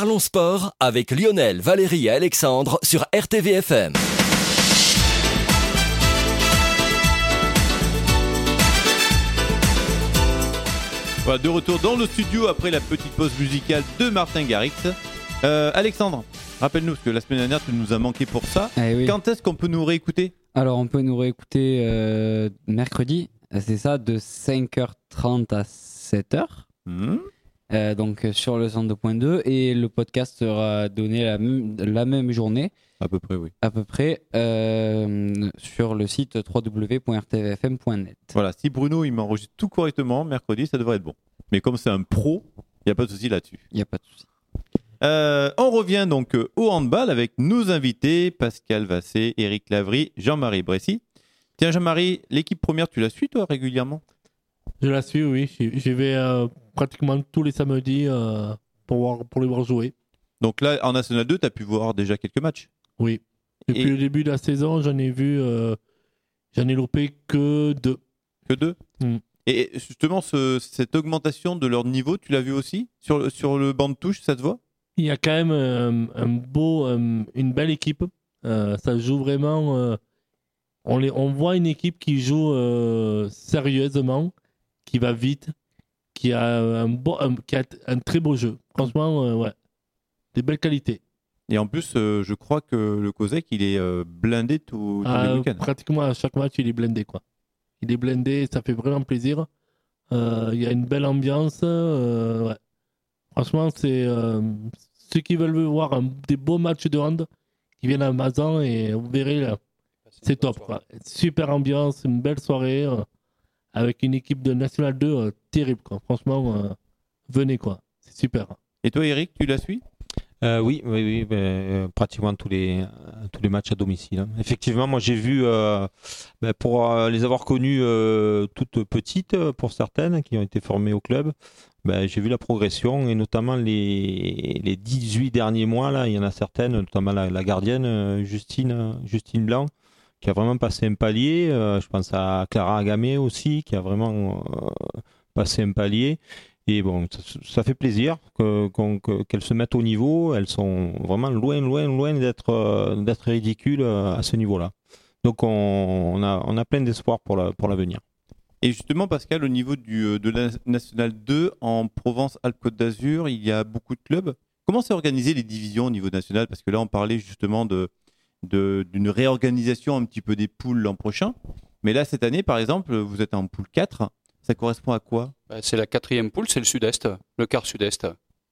Parlons sport avec Lionel, Valérie et Alexandre sur R T V F M.
Voilà, de retour dans le studio après la petite pause musicale de Martin Garrix. Euh, Alexandre, rappelle-nous, parce que la semaine dernière, tu nous as manqué pour ça.
Eh oui.
Quand est-ce qu'on peut nous réécouter ?
Alors, on peut nous réécouter euh, mercredi, c'est ça, de cinq heures trente à sept heures.
Mmh.
Euh, donc euh, sur le cent deux point deux, et le podcast sera donné la, m- la même journée,
À peu près, oui.
à peu près, euh, sur le site w w w point r t v f m point net.
Voilà, si Bruno il m'enregistre tout correctement, mercredi, ça devrait être bon. Mais comme c'est un pro, il n'y a pas de souci là-dessus.
Il n'y a pas de souci.
Euh, on revient donc euh, au handball avec nos invités, Pascal Vassé, Éric Lavry, Jean-Marie Bressy. Tiens Jean-Marie, l'équipe première, tu la suis toi régulièrement ?
Je la suis, oui. J'y j'y vais euh, pratiquement tous les samedis euh, pour, voir, pour les voir jouer.
Donc là, en National deux, tu as pu voir déjà quelques matchs.
Oui. Depuis
Et-
le début de la saison, j'en ai vu, euh, j'en ai loupé que deux.
Que deux.
Mm.
Et justement, ce- cette augmentation de leur niveau, tu l'as vu aussi sur le, sur le banc de touche, ça te voit ?
Il y a quand même euh, un beau, euh, une belle équipe. Euh, ça joue vraiment. euh, on, les, on voit une équipe qui joue euh, sérieusement, qui va vite, qui a un, beau, un, qui a un très beau jeu. Franchement, euh, ouais. Des belles qualités.
Et en plus, euh, je crois que le Kozek, il est euh, blindé tout- tous
Ah,
les week-ends.
pratiquement à chaque match, il est blindé, quoi. Il est blindé, ça fait vraiment plaisir. Euh, Il y a une belle ambiance. euh, ouais. Franchement, c'est euh, ceux qui veulent voir un- des beaux matchs de hand, qui viennent à Mazan et vous verrez, là, c'est top, quoi. Super ambiance, une belle soirée euh, avec une équipe de National deux euh, terrible, quoi. Franchement, euh, venez, quoi. C'est super.
Et toi, Eric, tu la suis ?
Euh, oui, oui, oui, ben, euh, pratiquement tous les, euh, tous les matchs à domicile. hein. Effectivement, moi j'ai vu, euh, ben, pour euh, les avoir connues euh, toutes petites, euh, pour certaines, qui ont été formées au club, ben, j'ai vu la progression, et notamment les, les dix-huit derniers mois, là, il y en a certaines, notamment la, la gardienne, euh, Justine, euh, Justine Blanc, qui a vraiment passé un palier. Euh, je pense à Clara Agamé aussi, qui a vraiment euh, passé un palier. Et bon, ça, ça fait plaisir que, qu'on- que- qu'elles se mettent au niveau. Elles sont vraiment loin, loin, loin d'être, euh, d'être ridicules euh, à ce niveau-là. Donc on, on a, on a plein d'espoir pour, la, pour l'avenir.
Et justement, Pascal, au niveau du, euh, de la National deux, en Provence-Alpes-Côte d'Azur, il y a beaucoup de clubs. Comment s'est organisé les divisions au niveau national ? Parce que là, on parlait justement de, de, d'une réorganisation un petit peu des poules l'an prochain. Mais là, cette année, par exemple, vous êtes en poule quatre. Ça correspond à quoi ?
Bah, c'est la quatrième poule, c'est le sud-est, le quart sud-est.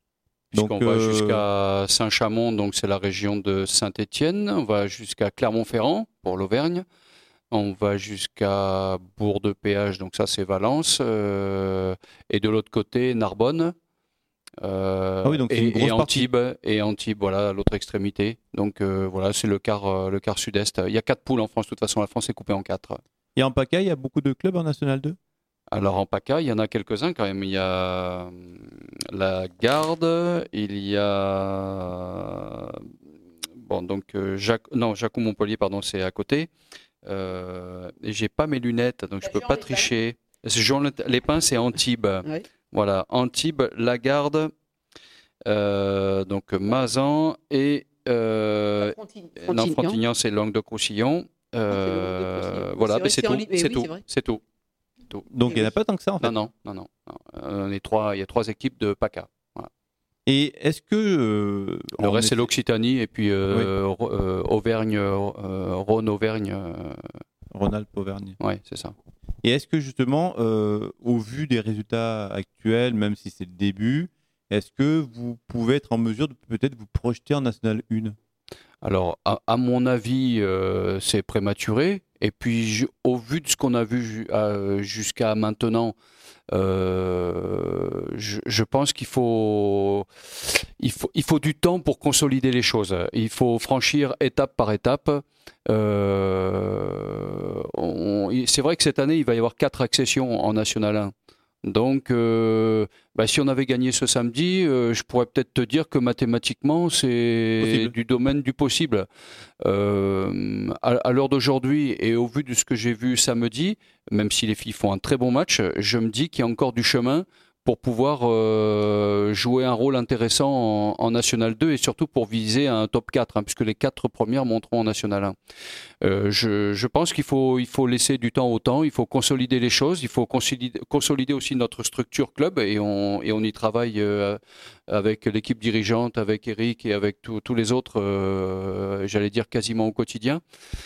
Donc,
Puisqu'on va
euh,
jusqu'à Saint-Chamond, donc c'est la région de Saint-Étienne. On va jusqu'à Clermont-Ferrand, pour l'Auvergne. On va jusqu'à Bourg-de-Péage, donc ça c'est Valence. Euh, et de l'autre côté, Narbonne. Euh,
Ah oui, donc c'est
et,
une grosse
et
partie.
Antibes, et Antibes, voilà, à l'autre extrémité. Donc euh, voilà, c'est le quart, euh, le quart sud-est. Il y a quatre poules en France, de toute façon, la France est coupée en quatre.
Et en PACA, il y a beaucoup de clubs en National deux ?
Alors en PACA, il y en a quelques-uns quand même. Il y a euh, la Garde, il y a bon donc euh, Jacques, non Jacques Montpellier pardon, c'est à côté. Euh, et j'ai pas mes lunettes, donc je peux pas tricher. C'est Jean Lépin, c'est Antibes.
Ouais.
Voilà, Antibes, la Garde, euh, donc Mazan et euh,
Frontignan.
non Frontignan, c'est Languedoc-Roussillon. Euh,
Languedoc-Roussillon.
voilà,
C'est
mais c'est
resté en
tout,
li- mais
c'est
oui,
tout,
c'est vrai.
c'est tout.
Donc il n'y en a pas tant que ça en fait.
Non, non, non, non. non. Euh, on est trois, il y a trois équipes de PACA. Voilà.
Et est-ce que. euh,
Le
en
reste, c'est
effet-
l'Occitanie et puis euh, Ro- euh, Auvergne, euh, Rhône, Auvergne. euh,
Rhône-Alpes, Auvergne.
ouais, c'est ça.
Et est-ce que justement, euh, au vu des résultats actuels, même si c'est le début, est-ce que vous pouvez être en mesure de peut-être vous projeter en National un ?
Alors, à, à mon avis, euh, c'est prématuré. Et puis, ju- au vu de ce qu'on a vu ju- euh, jusqu'à maintenant, euh, je, je pense qu'il faut, il faut, il faut du temps pour consolider les choses. Il faut franchir étape par étape. Euh, on- il- c'est vrai que cette année, il va y avoir quatre accessions en National un. Donc, euh, bah, si on avait gagné ce samedi, euh, je pourrais peut-être te dire que mathématiquement, c'est
Possible.
du domaine du possible. Euh, à, à l'heure d'aujourd'hui, et au vu de ce que j'ai vu samedi, même si les filles font un très bon match, je me dis qu'il y a encore du chemin pour pouvoir euh, jouer un rôle intéressant en, en National deux et surtout pour viser un top quatre, hein, puisque les quatre premières monteront en National un. Euh, je, je pense qu'il faut, il faut laisser du temps au temps, il faut consolider les choses, il faut consolider, consolider aussi notre structure club et on, et on y travaille euh, avec l'équipe dirigeante, avec Eric et avec tous les autres, euh, j'allais dire quasiment au quotidien.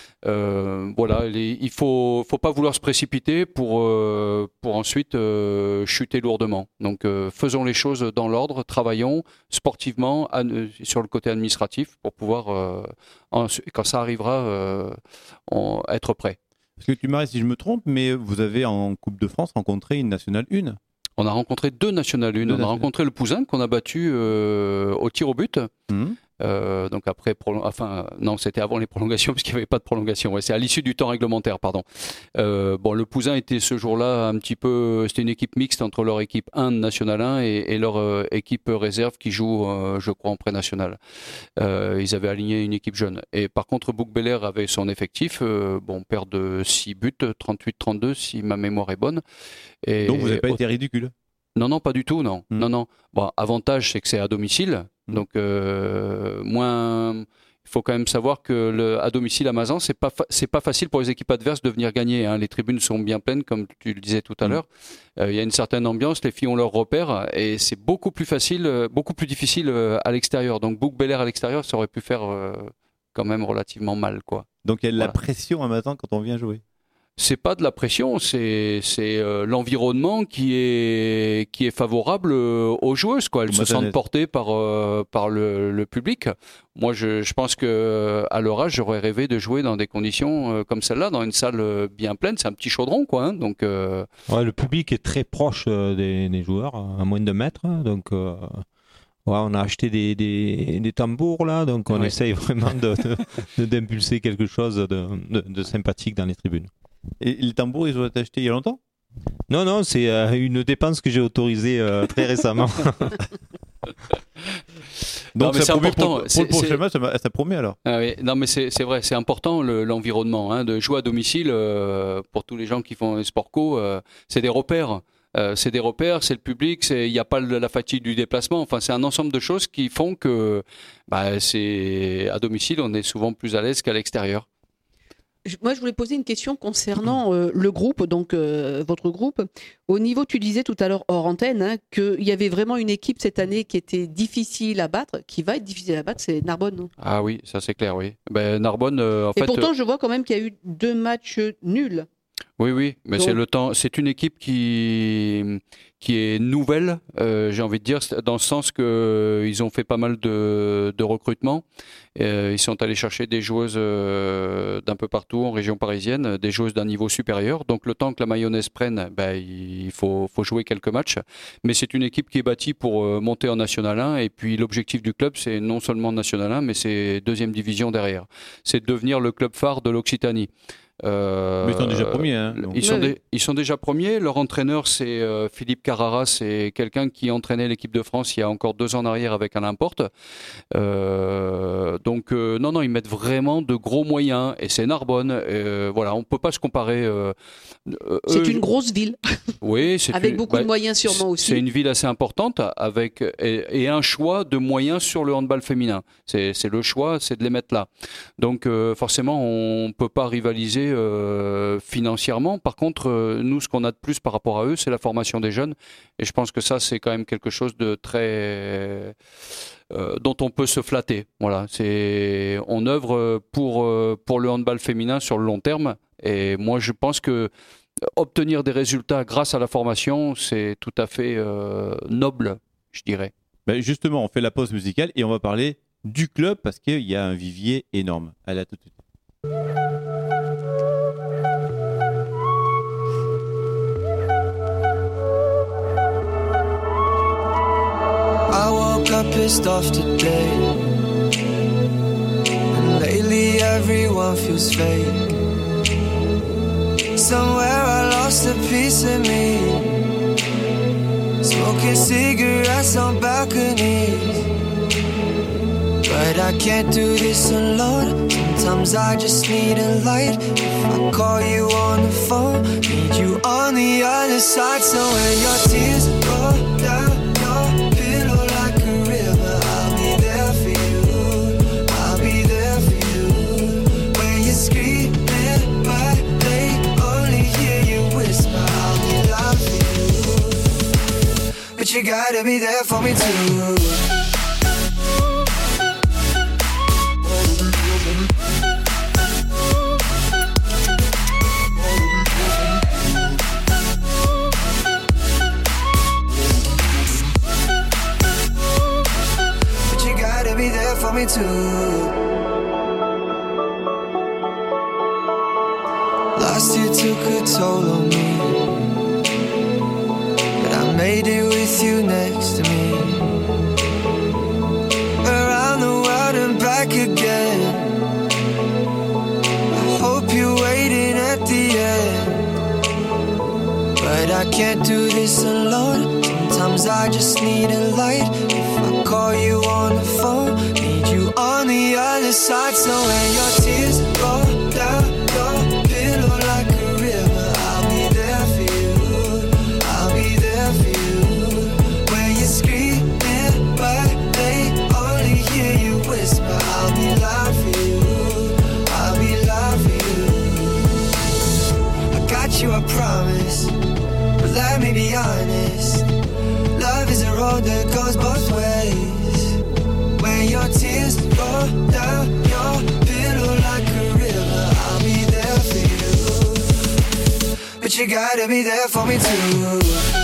Euh, voilà, les, il faut, faut pas vouloir se précipiter pour, euh, pour ensuite euh, chuter lourdement. Donc euh, faisons les choses dans l'ordre, travaillons sportivement an- sur le côté administratif pour pouvoir, euh, en, quand ça arrivera, euh, on, être prêt.
Parce que tu m'arrêtes si je me trompe, mais vous avez en Coupe de France rencontré une Nationale un.
On a rencontré deux National un. Deux on nationales. a rencontré le Pouzin qu'on a battu euh, au tir au but. Mmh. Euh, donc après, prolong... enfin non, c'était avant les prolongations parce qu'il n'y avait pas de prolongation. Ouais, c'est à l'issue du temps réglementaire, pardon. Euh, bon, le Pouzin était ce jour-là un petit peu, c'était une équipe mixte entre leur équipe un de National un et, et leur euh, équipe réserve qui joue, euh, je crois, en pré-national. Euh, ils avaient aligné une équipe jeune. Et par contre, Bouc-Bel-Air avait son effectif, euh, bon, perd de six buts, trente-huit trente-deux si ma mémoire est bonne. Et...
Donc vous n'avez pas été ridicule?
Non, non, pas du tout, non. Mmh. Non, non. Bon, avantage, c'est que c'est à domicile. Mmh. Donc, euh, moins. Il faut quand même savoir que le, à domicile à Mazan, c'est pas fa- c'est pas facile pour les équipes adverses de venir gagner. Hein. Les tribunes sont bien pleines, comme tu le disais tout à mmh. l'heure. Il euh, y a une certaine ambiance, les filles ont leur repère, et c'est beaucoup plus facile, beaucoup plus difficile euh, à l'extérieur. Donc, Bouc-Bel-Air à l'extérieur, ça aurait pu faire euh, quand même relativement mal, quoi.
Donc, il y a de
voilà.
la pression à Mazan quand on vient jouer.
C'est pas de la pression, c'est c'est euh, l'environnement qui est qui est favorable euh, aux joueuses, quoi. Elles Tout se sentent portées par euh, par le, le public. Moi, je, je pense que à leur âge, j'aurais rêvé de jouer dans des conditions euh, comme celle-là, dans une salle bien pleine. C'est un petit chaudron, quoi. Hein, donc. Euh...
Ouais, le public est très proche euh, des, des joueurs, à moins de mètres, donc. Euh... Ouais, on a acheté des, des, des tambours là, donc on ouais. essaye vraiment de, de, d'impulser quelque chose de, de, de sympathique dans les tribunes.
Et le tambour, ils ont été achetés il y a longtemps?
Non, non, c'est euh, une dépense que j'ai autorisée euh, très récemment.
Donc
non, mais
ça
c'est important.
Pour, pour le prochain match, ça, ça promet alors.
Ah oui, non, mais c'est, c'est vrai, c'est important le, l'environnement. Hein, de jouer à domicile, euh, pour tous les gens qui font les sport co, euh, c'est des repères. Euh, c'est des repères, c'est le public, il n'y a pas la fatigue du déplacement. Enfin, c'est un ensemble de choses qui font que bah, c'est, à domicile, on est souvent plus à l'aise qu'à l'extérieur.
Moi, je voulais poser une question concernant euh, le groupe, donc euh, votre groupe. Au niveau, tu disais tout à l'heure hors antenne, hein, qu'il y avait vraiment une équipe cette année qui était difficile à battre, qui va être difficile à battre, c'est Narbonne. Non
ah oui, ça c'est clair, oui. Ben, Narbonne, euh, en
Et
fait.
Et pourtant, je vois quand même qu'il y a eu deux matchs nuls.
Oui, oui, mais donc... c'est le temps. C'est une équipe qui qui est nouvelle, euh, j'ai envie de dire, dans le sens que euh, ils ont fait pas mal de, de recrutements. Euh, ils sont allés chercher des joueuses euh, d'un peu partout en région parisienne, des joueuses d'un niveau supérieur. Donc le temps que la mayonnaise prenne, ben, il faut faut jouer quelques matchs. Mais c'est une équipe qui est bâtie pour euh, monter en National un. Et puis l'objectif du club, c'est non seulement National un, mais c'est deuxième division derrière. C'est de devenir le club phare de l'Occitanie.
Euh, mais ils sont déjà premiers. Hein,
ils, sont dé- ils sont déjà premiers. Leur entraîneur, c'est euh, Philippe Carrara. C'est quelqu'un qui entraînait l'équipe de France il y a encore deux ans en arrière avec Alain Porte. Euh, donc, euh, non, non, ils mettent vraiment de gros moyens. Et c'est Narbonne. Euh, voilà, on ne peut pas se comparer. Euh,
c'est
eux,
une grosse ville.
Oui, c'est
avec
une,
beaucoup
bah,
de moyens sûrement aussi.
C'est une ville assez importante avec, et, et un choix de moyens sur le handball féminin. C'est, c'est le choix, c'est de les mettre là. Donc, euh, forcément, on ne peut pas rivaliser Euh, financièrement. Par contre, euh, nous, ce qu'on a de plus par rapport à eux, c'est la formation des jeunes. Et je pense que ça, c'est quand même quelque chose de très euh, dont on peut se flatter. Voilà, c'est on œuvre pour euh, pour le handball féminin sur le long terme. Et moi, je pense que obtenir des résultats grâce à la formation, c'est tout à fait euh, noble, je dirais.
Ben justement, on fait la pause musicale et on va parler du club parce qu'il y a un vivier énorme. Allez, à tout de suite.
I woke up pissed off today, and lately everyone feels fake. Somewhere I lost a piece of me, smoking cigarettes on balconies. But I can't do this alone. Sometimes I just need a light. If I call you on the phone, need you on the other side. So when your tears are gone, gotta be there for me too. But you gotta be there for me too. Last year took a toll on me, but I made it with you next to me. Around the world and back again. I hope you're waiting at the end, but I can't do this alone. Sometimes I just need a light. If I call you on the phone, need you on the other side. So when your tears roll down your pillow like a river, I'll be there for you. I'll be there for you. When you're screaming but they only hear you whisper, I'll be loud for you. I'll be loud for you. I got you, I promise, but let me be honest. Love is a road that goes both ways. When your tears roll down your pillow like a river, I'll be there for you. But you gotta be there for me too.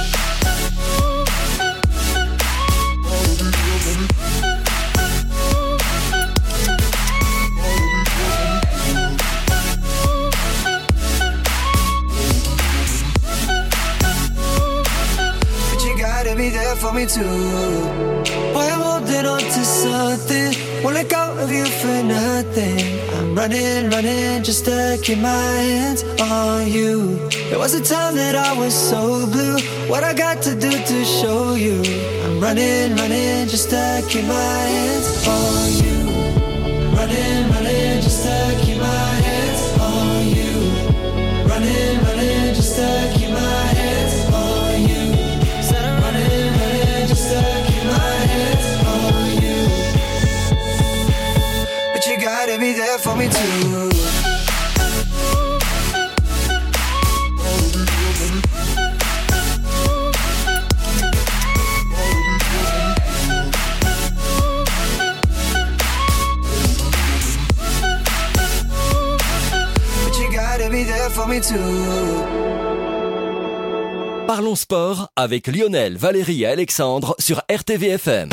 Be there for me too. Boy, I'm holding on to something, won't let go of you for nothing. I'm running, running just to keep my hands on you. There was a time that I was so blue, what I got to do to show you. I'm running, running just to keep my hands on you. Running, running just to keep my hands on you. Running, running just to keep my hands on you. But you gotta be there for me too. But you gotta be there for me too.
Parlons sport avec Lionel, Valérie et Alexandre sur R T V F M.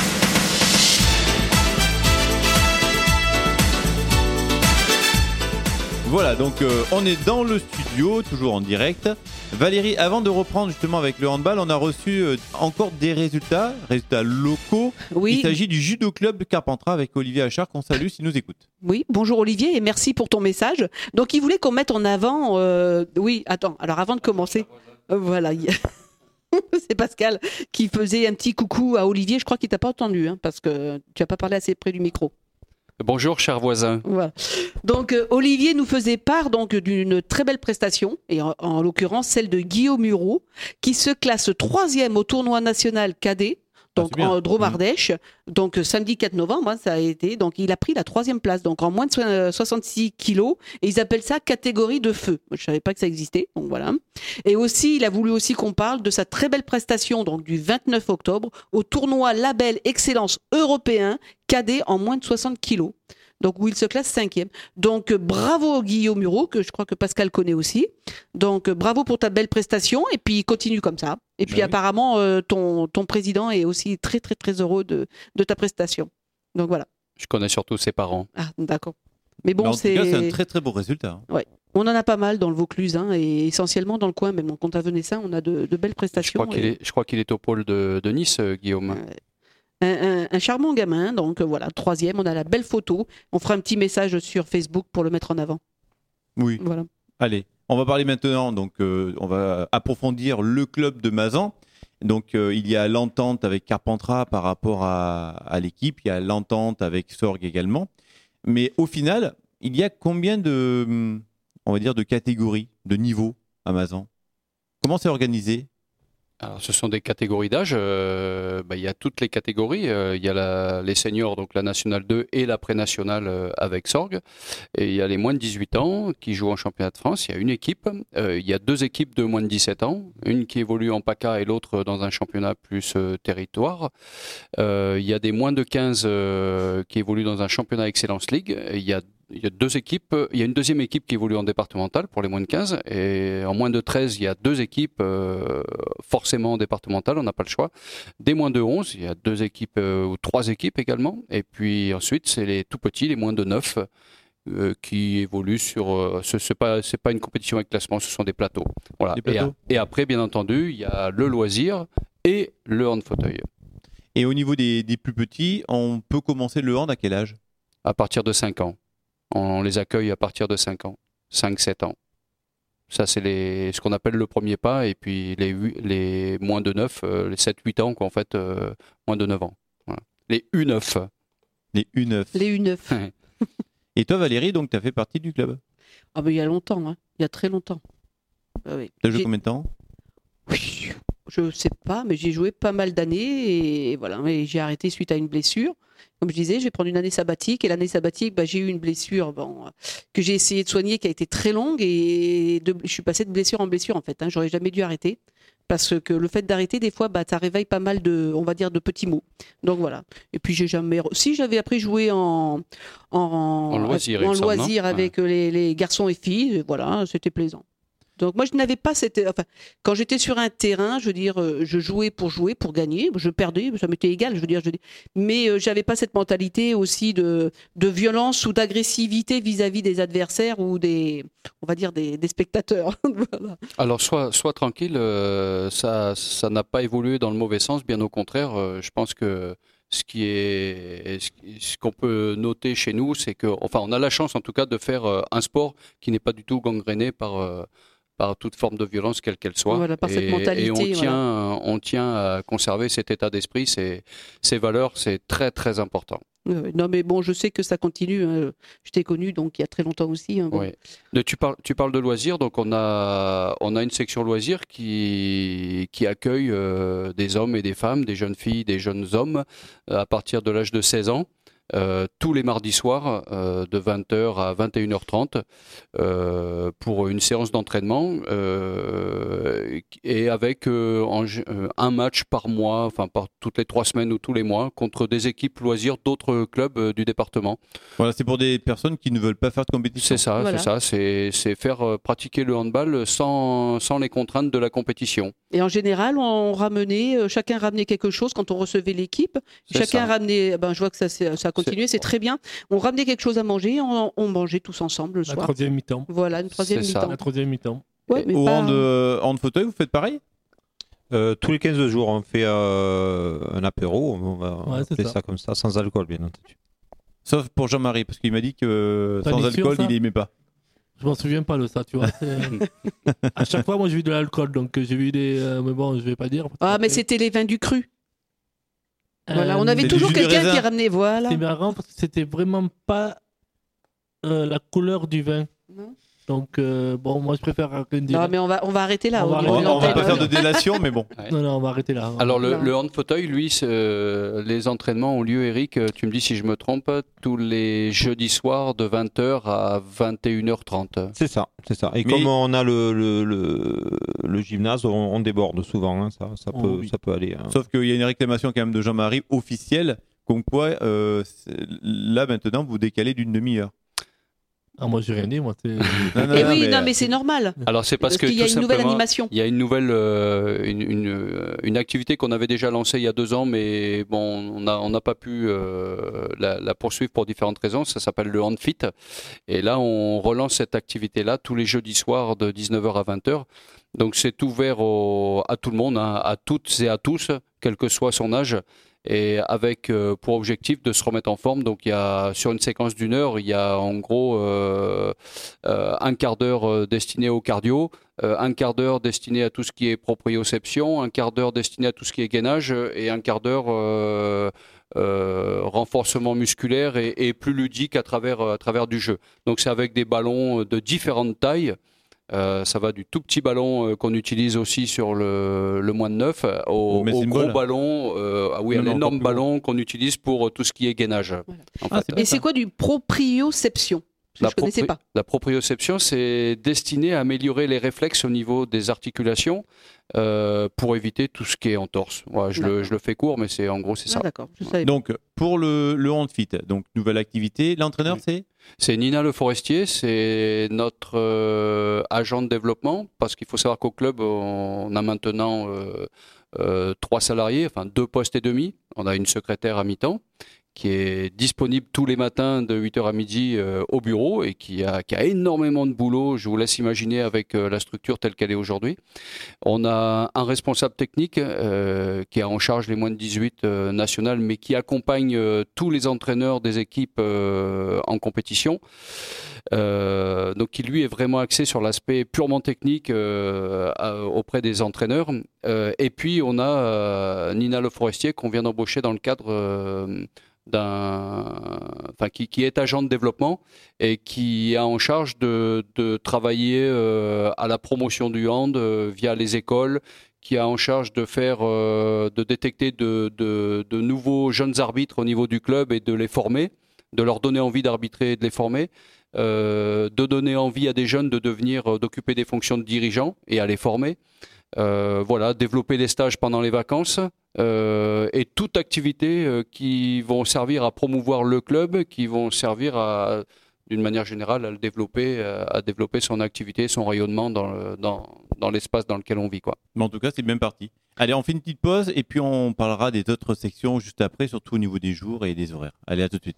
Voilà, donc euh, on est dans le studio, toujours en direct. Valérie, avant de reprendre justement avec le handball, on a reçu euh, encore des résultats, résultats locaux.
Oui.
Il s'agit du judo club de Carpentras avec Olivier Achard, qu'on salue s'il nous écoute.
Oui, bonjour Olivier et merci pour ton message. Donc il voulait qu'on mette en avant... euh, Oui, attends, alors avant de commencer... euh, voilà, il y a- c'est Pascal qui faisait un petit coucou à Olivier. Je crois qu'il t'a pas entendu, hein, parce que tu n'as pas parlé assez près du micro.
Bonjour, cher voisin.
Voilà. Donc euh, Olivier nous faisait part donc d'une très belle prestation, et en, en l'occurrence celle de Guillaume Mureau, qui se classe troisième au tournoi national cadet, donc
Ah, c'est bien.
en Dromardèche, donc euh, samedi quatre novembre, hein, ça a été. Donc il a pris la troisième place, donc en moins de so- euh, soixante-six kilos, et ils appellent ça catégorie de feu. Moi, je savais pas que ça existait, donc voilà. Et aussi, il a voulu aussi qu'on parle de sa très belle prestation, donc du vingt-neuf octobre, au tournoi Label Excellence Européen cadet en moins de soixante kilos. Donc où il se classe cinquième. Donc euh, bravo Guillaume Mureau, que je crois que Pascal connaît aussi. Donc euh, bravo pour ta belle prestation et puis continue comme ça. Et puis
oui.
apparemment euh, ton, ton président est aussi très très très heureux de, de ta prestation. Donc voilà.
Je connais surtout ses parents.
Ah d'accord. Mais bon,
Mais en tout
c'est...
cas, c'est un très très beau résultat.
on en a pas mal dans le Vaucluse, hein, et essentiellement dans le coin, même en Contavenessin, on a de, de belles
Je
prestations.
crois qu'il
et-
est, je crois qu'il est au pôle de, de Nice, euh, Guillaume.
Euh, Un, un- un charmant gamin, donc euh, voilà, troisième, on a la belle photo. On fera un petit message sur Facebook pour le mettre en avant.
Oui.
Voilà.
Allez, on va parler maintenant, donc euh, on va approfondir le club de Mazan. Donc euh, il y a l'entente avec Carpentras par rapport à, à l'équipe, il y a l'entente avec Sorgue également. Mais au final, il y a combien de, on va dire, de catégories, de niveaux à Mazan? Comment c'est organisé?
Alors, ce sont des catégories d'âge. euh, bah, il y a toutes les catégories. Euh, il y a la- les seniors, donc la nationale deux et la pré-nationale euh, avec Sorgue. Et il y a les moins de dix-huit ans qui jouent en championnat de France. Il y a une équipe. Euh, il y a deux équipes de moins de dix-sept ans. Une qui évolue en PACA et l'autre dans un championnat plus euh, territoire. Euh, il y a des moins de quinze euh, qui évoluent dans un championnat Excellence League. Et il y a Il y a deux équipes. Il y a une deuxième équipe qui évolue en départemental pour les moins de quinze. Et en moins de treize, il y a deux équipes euh, forcément en départemental, on n'a pas le choix. Des moins de onze, il y a deux équipes euh, ou trois équipes également. Et puis ensuite, c'est les tout petits, les moins de neuf, euh, qui évoluent sur. Euh, ce n'est pas, c'est pas une compétition avec classement, ce sont des plateaux. Voilà.
Des
Et,
plateaux.
a- et après, bien entendu, il y a le loisir et le hand fauteuil.
Et au niveau des, des plus petits, on peut commencer le hand à quel âge?
À partir de cinq ans. On les accueille à partir de cinq ans, cinq sept ans. Ça, c'est les, ce qu'on appelle le premier pas. Et puis les, huit- les moins de neuf, euh, les sept huit ans, quoi, en fait, euh, moins de neuf ans. Voilà. Les U neuf.
Les U neuf.
Les U neuf.
Et toi, Valérie, donc tu as fait partie du club.
Ah ben il y a longtemps, hein. Il y a très longtemps. Ah oui.
Tu as joué
J'ai-
combien de temps?
Oui, je sais pas, mais j'ai joué pas mal d'années et voilà, mais j'ai arrêté suite à une blessure. Comme je disais, je vais prendre une année sabbatique et l'année sabbatique, bah, j'ai eu une blessure bon, que j'ai essayé de soigner qui a été très longue et de- je suis passée de blessure en blessure en fait. Hein, j'aurais jamais dû arrêter parce que le fait d'arrêter des fois, bah, ça réveille pas mal de, on va dire, de petits mots. Donc voilà. Et puis j'ai jamais, re- si j'avais après joué en en,
En loisir, il
en
me semble,
loisir
non
avec les, les garçons et filles, voilà, c'était plaisant. Donc moi je n'avais pas cette, enfin quand j'étais sur un terrain, je veux dire, euh, je jouais pour jouer, pour gagner, je perdais, ça m'était égal, je veux dire, je dis, mais euh, j'avais pas cette mentalité aussi de de violence ou d'agressivité vis-à-vis des adversaires ou des, on va dire des, des spectateurs. Voilà.
Alors, sois, sois tranquille, euh, ça ça n'a pas évolué dans le mauvais sens, bien au contraire. Euh, je pense que ce qui est, ce qui- ce qu'on peut noter chez nous, c'est que, enfin, on a la chance en tout cas de faire euh, un sport qui n'est pas du tout gangréné par, euh, par toute forme de violence, quelle qu'elle soit.
Voilà, par cette
et,
mentalité,
et on,
voilà.
tient, on tient à conserver cet état d'esprit, ces, ces valeurs, c'est très très important.
Ouais, ouais. Non mais bon, je sais que ça continue. Hein. Je t'ai connu donc il y a très longtemps aussi. Hein, bon.
Oui. De- tu, parles, tu parles de loisirs, donc on a, on a une section loisirs qui, qui accueille euh, des hommes et des femmes, des jeunes filles, des jeunes hommes euh, à partir de l'âge de seize ans. Euh, tous les mardis soirs euh, de vingt heures à vingt et une heures trente euh, pour une séance d'entraînement euh, et avec euh, en gé- euh, un match par mois, enfin par toutes les trois semaines ou tous les mois contre des équipes loisirs d'autres clubs euh, du département.
Voilà, c'est pour des personnes qui ne veulent pas faire de compétition.
C'est ça,
Voilà.
c'est ça, c'est c'est faire euh, pratiquer le handball sans, sans les contraintes de la compétition.
Et en général, on ramenait, euh, chacun ramenait quelque chose quand on recevait l'équipe.
C'est
Chacun
ça.
ramenait, ben, je vois que ça, s'est- ça a continué, c'est très bien. On ramenait quelque chose à manger, on, on mangeait tous ensemble le
La
soir.
troisième mi-temps.
Voilà, une troisième
C'est ça.
mi-temps.
La troisième mi-temps.
Ouais, mais
Au
pas-
hand, euh, hand fauteuil, vous faites pareil?
Euh, tous les quinze jours, on fait euh, un apéro. On va
Ouais, c'est
on fait
ça.
ça comme ça, sans alcool, bien entendu.
Sauf pour Jean-Marie, parce qu'il m'a dit que euh,
T'as
sans
dit sûr,
alcool,
ça
il aimait pas.
Je m'en souviens pas de ça, tu vois. c'est- à chaque fois, moi, j'ai vu de l'alcool, donc euh, j'ai vu des. euh, mais bon, je vais pas dire. parce
Ah,
que
mais
après-
c'était les vins du cru. Voilà,
Euh,
on avait
c'est du
toujours
jus de
quelqu'un
raisin.
qui ramenait, voilà.
C'est marrant parce que c'était vraiment pas euh, la couleur du vin.
Non.
Donc, euh, bon, moi, je préfère rien dire.
Non, mais on va, on va arrêter là.
On
au
va
niveau
On,
de
arrêter.
on va
l'antenne.
pas faire de délation, mais bon.
Non, non, on va arrêter là.
Alors le,
Non.
le hand fauteuil, lui, c'est, euh, les entraînements ont lieu, Eric, euh, tu me dis si je me trompe, tous les jeudis soirs de vingt heures à vingt et une heures trente.
C'est ça, c'est ça. Et
Mais-
comme on a le, le, le, le gymnase, on, on déborde souvent. hein, ça, ça,
Oh,
peut,
oui.
ça peut aller. hein.
Sauf qu'il y a une réclamation quand même de Jean-Marie officielle, comme quoi euh, c'est- là maintenant vous décalez d'une demi-heure.
Ah, moi, j'ai rien dit, moi. c'est-
Non, non,
Et
non,
oui,
mais,
non,
euh,
mais c'est normal.
Alors c'est parce,
Parce
que
qu'il y a
tout
une nouvelle
simplement,
animation.
il y a une nouvelle, euh, une, une, euh, une activité qu'on avait déjà lancée il y a deux ans, mais bon, on n'a on n'a pas pu euh, la, la poursuivre pour différentes raisons. Ça s'appelle le handfit. Et là, on relance cette activité-là tous les jeudis soirs de dix-neuf heures à vingt heures. Donc c'est ouvert au- à tout le monde, hein, à toutes et à tous, quel que soit son âge. Et avec euh, pour objectif de se remettre en forme. Donc il y a sur une séquence d'une heure, il y a en gros euh, euh, un quart d'heure euh, destiné au cardio, euh, un quart d'heure destiné à tout ce qui est proprioception, un quart d'heure destiné à tout ce qui est gainage euh, et un quart d'heure euh, euh, renforcement musculaire et, et plus ludique à travers à travers du jeu. Donc c'est avec des ballons de différentes tailles. Euh, ça va du tout petit ballon euh, qu'on utilise aussi sur le, le moins de neuf au,
Le
au
medicine
gros
ball.
ballon, euh, ah oui,
Non,
un
non, encore
énorme
plus gros.
ballon qu'on utilise pour tout ce qui est gainage.
Voilà.
en
Ah,
fait.
c'est bien
Et c'est
ça.
quoi du proprioception? Parce que
La
je connaissais
propri-
pas.
La proprioception, c'est destiné à améliorer les réflexes au niveau des articulations euh, pour éviter tout ce qui est entorse. Voilà, je, le,
D'accord.
je le fais court, mais c'est en gros c'est ça.
Ah, d'accord, je savais pas.
Donc, pour le, le handfit, donc nouvelle activité, l'entraîneur,
Oui.
c'est
C'est Nina Le Forestier, c'est notre euh, agent de développement, parce qu'il faut savoir qu'au club, on a maintenant euh, euh, trois salariés, enfin deux postes et demi. On a une secrétaire à mi-temps qui est disponible tous les matins de huit heures à midi euh, au bureau et qui a, qui a énormément de boulot. Je vous laisse imaginer avec euh, la structure telle qu'elle est aujourd'hui. On a un responsable technique euh, qui a en charge les moins de dix-huit euh, nationales, mais qui accompagne euh, tous les entraîneurs des équipes euh, en compétition. Euh, donc qui lui est vraiment axé sur l'aspect purement technique euh, à- auprès des entraîneurs. Euh, et puis on a euh, Nina Le Forestier qu'on vient d'embaucher dans le cadre euh, d'un, enfin qui, qui est agent de développement et qui a en charge de, de travailler euh, à la promotion du hand euh, via les écoles, qui a en charge de faire, euh, de détecter de, de, de nouveaux jeunes arbitres au niveau du club et de les former, de leur donner envie d'arbitrer et de les former. Euh, de donner envie à des jeunes de devenir, euh, d'occuper des fonctions de dirigeants et à les former. Euh, voilà, développer des stages pendant les vacances euh, et toute activité euh, qui vont servir à promouvoir le club, qui vont servir à, d'une manière générale, à le développer, euh, à développer son activité, son rayonnement dans, le- dans, dans l'espace dans lequel on vit, quoi.
Mais en tout cas, c'est bien parti. Allez, on fait une petite pause et puis on parlera des autres sections juste après, surtout au niveau des jours et des horaires. Allez, à tout de suite.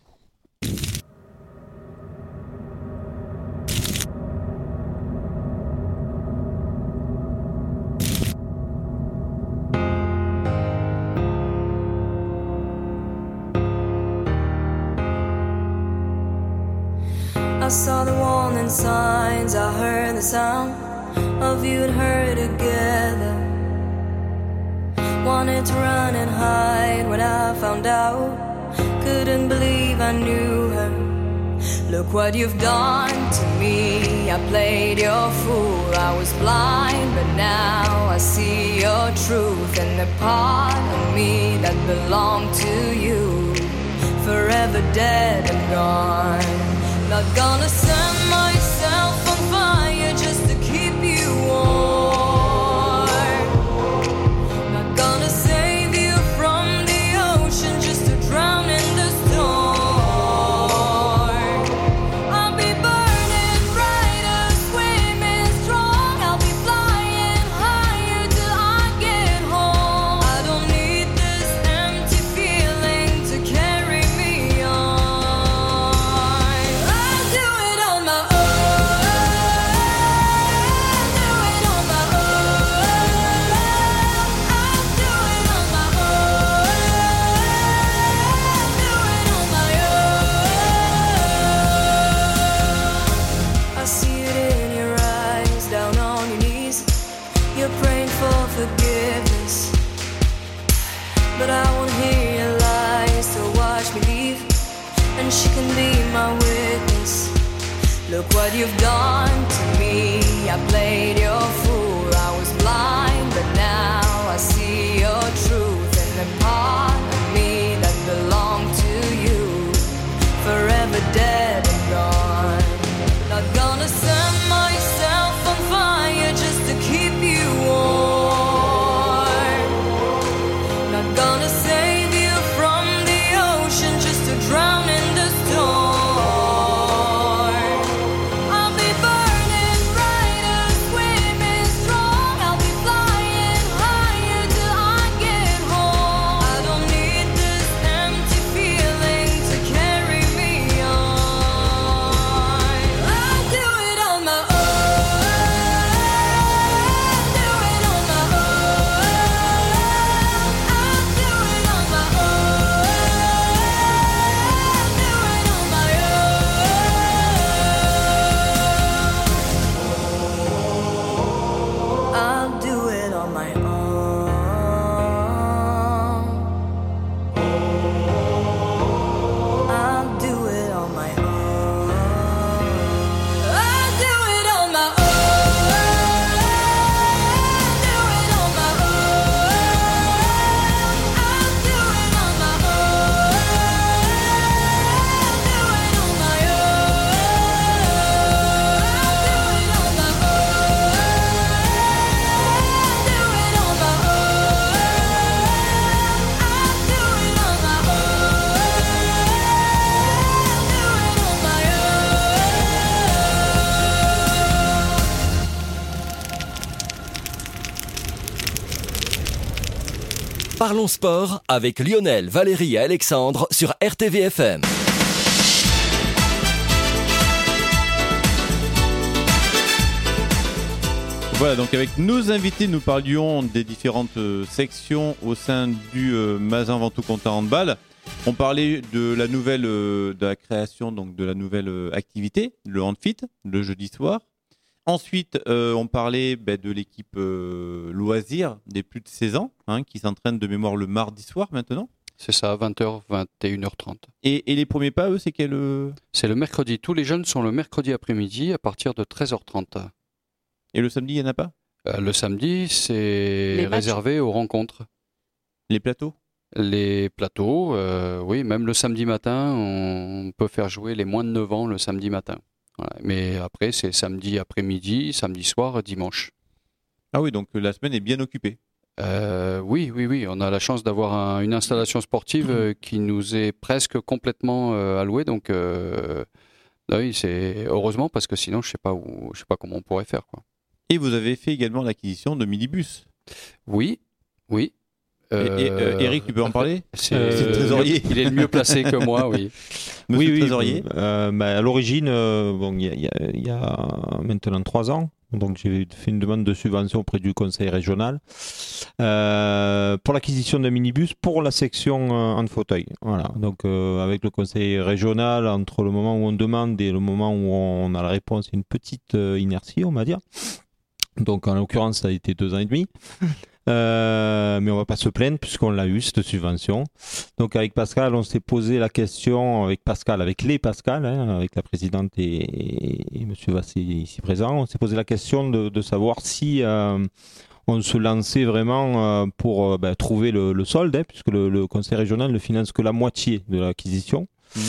I saw the warning signs, I heard the sound of you and her together. Wanted to run and hide when I found out. Couldn't believe I knew her. Look what you've done to me. I played your fool, I was blind, but now I see your truth. And the part of me that belonged to you, forever dead and gone. Not gonna set myself on fire just to keep you warm. Not gonna save you from the ocean just to drown in the storm. I'll be burning brighter, swimming strong. I'll be flying higher till I get home. I don't need this empty feeling to carry me on. I'll do it on my own. Do it on my own. I'll do it on my own. Do it on my own. I see it in your eyes, down on your knees. You're praying for forgiveness, but I won't hear your lies. So watch me leave, and she can be my witness. Look what you've done to me. I played your fool, I was blind, but now I see your truth. And the part of me that belonged to you, forever dead and gone. Not gonna set myself on fire just to keep you warm. Not gonna save you from the ocean just to drown in the storm. I'll be burning brighter, swimming
Parlons sport avec Lionel, Valérie et Alexandre sur R T V F M.
Voilà, donc avec nos invités, nous parlions des différentes euh, sections au sein du euh, Mazin Ventoux Comtat Handball. On parlait de la nouvelle, euh, de la création donc de la nouvelle euh, activité, le handfit, le jeudi soir. Ensuite, euh, on parlait ben, de l'équipe euh, loisir des plus de seize ans, hein, qui s'entraîne de mémoire le mardi soir maintenant.
C'est ça, vingt heures, vingt et une heures trente.
Et, et les premiers pas, eux, c'est quel euh...
C'est le mercredi. Tous les jeunes sont le mercredi après-midi à partir de treize heures trente.
Et le samedi, il n'y en a pas ?
euh, Le samedi, c'est réservé aux rencontres.
Les plateaux ?
Les plateaux, euh, oui, même le samedi matin, on peut faire jouer les moins de neuf ans le samedi matin. Voilà. Mais après, c'est samedi après-midi, samedi soir, dimanche.
Ah oui, donc la semaine est bien occupée.
Euh, oui, oui, oui. On a la chance d'avoir un, une installation sportive euh, qui nous est presque complètement euh, allouée. Donc, euh, oui, c'est heureusement parce que sinon, je sais pas où, je sais pas comment on pourrait faire, quoi.
Et vous avez fait également l'acquisition de minibus.
Oui, oui.
Euh, et, et, euh, Eric, tu peux en parler ?
C'est
euh, le trésorier.
Il est le mieux placé que moi, oui.
Monsieur
oui,
le trésorier.
Oui, euh, bah, à l'origine, euh, bon, il y, y, y a maintenant trois ans, donc j'ai fait une demande de subvention auprès du conseil régional euh, pour l'acquisition d'un minibus pour la section euh, en fauteuil. Voilà. Donc euh, avec le conseil régional, entre le moment où on demande et le moment où on a la réponse, il y a une petite euh, inertie, on va dire. Donc en l'occurrence, ça a été deux ans et demi. Euh, mais on va pas se plaindre puisqu'on l'a eu cette subvention. Donc avec Pascal, on s'est posé la question avec Pascal, avec les Pascal, hein, avec la présidente et, et, et Monsieur Vassé ici présent, on s'est posé la question de, de savoir si euh, on se lançait vraiment euh, pour euh, ben, trouver le, le solde, hein, puisque le, le conseil régional ne finance que la moitié de l'acquisition. Mmh.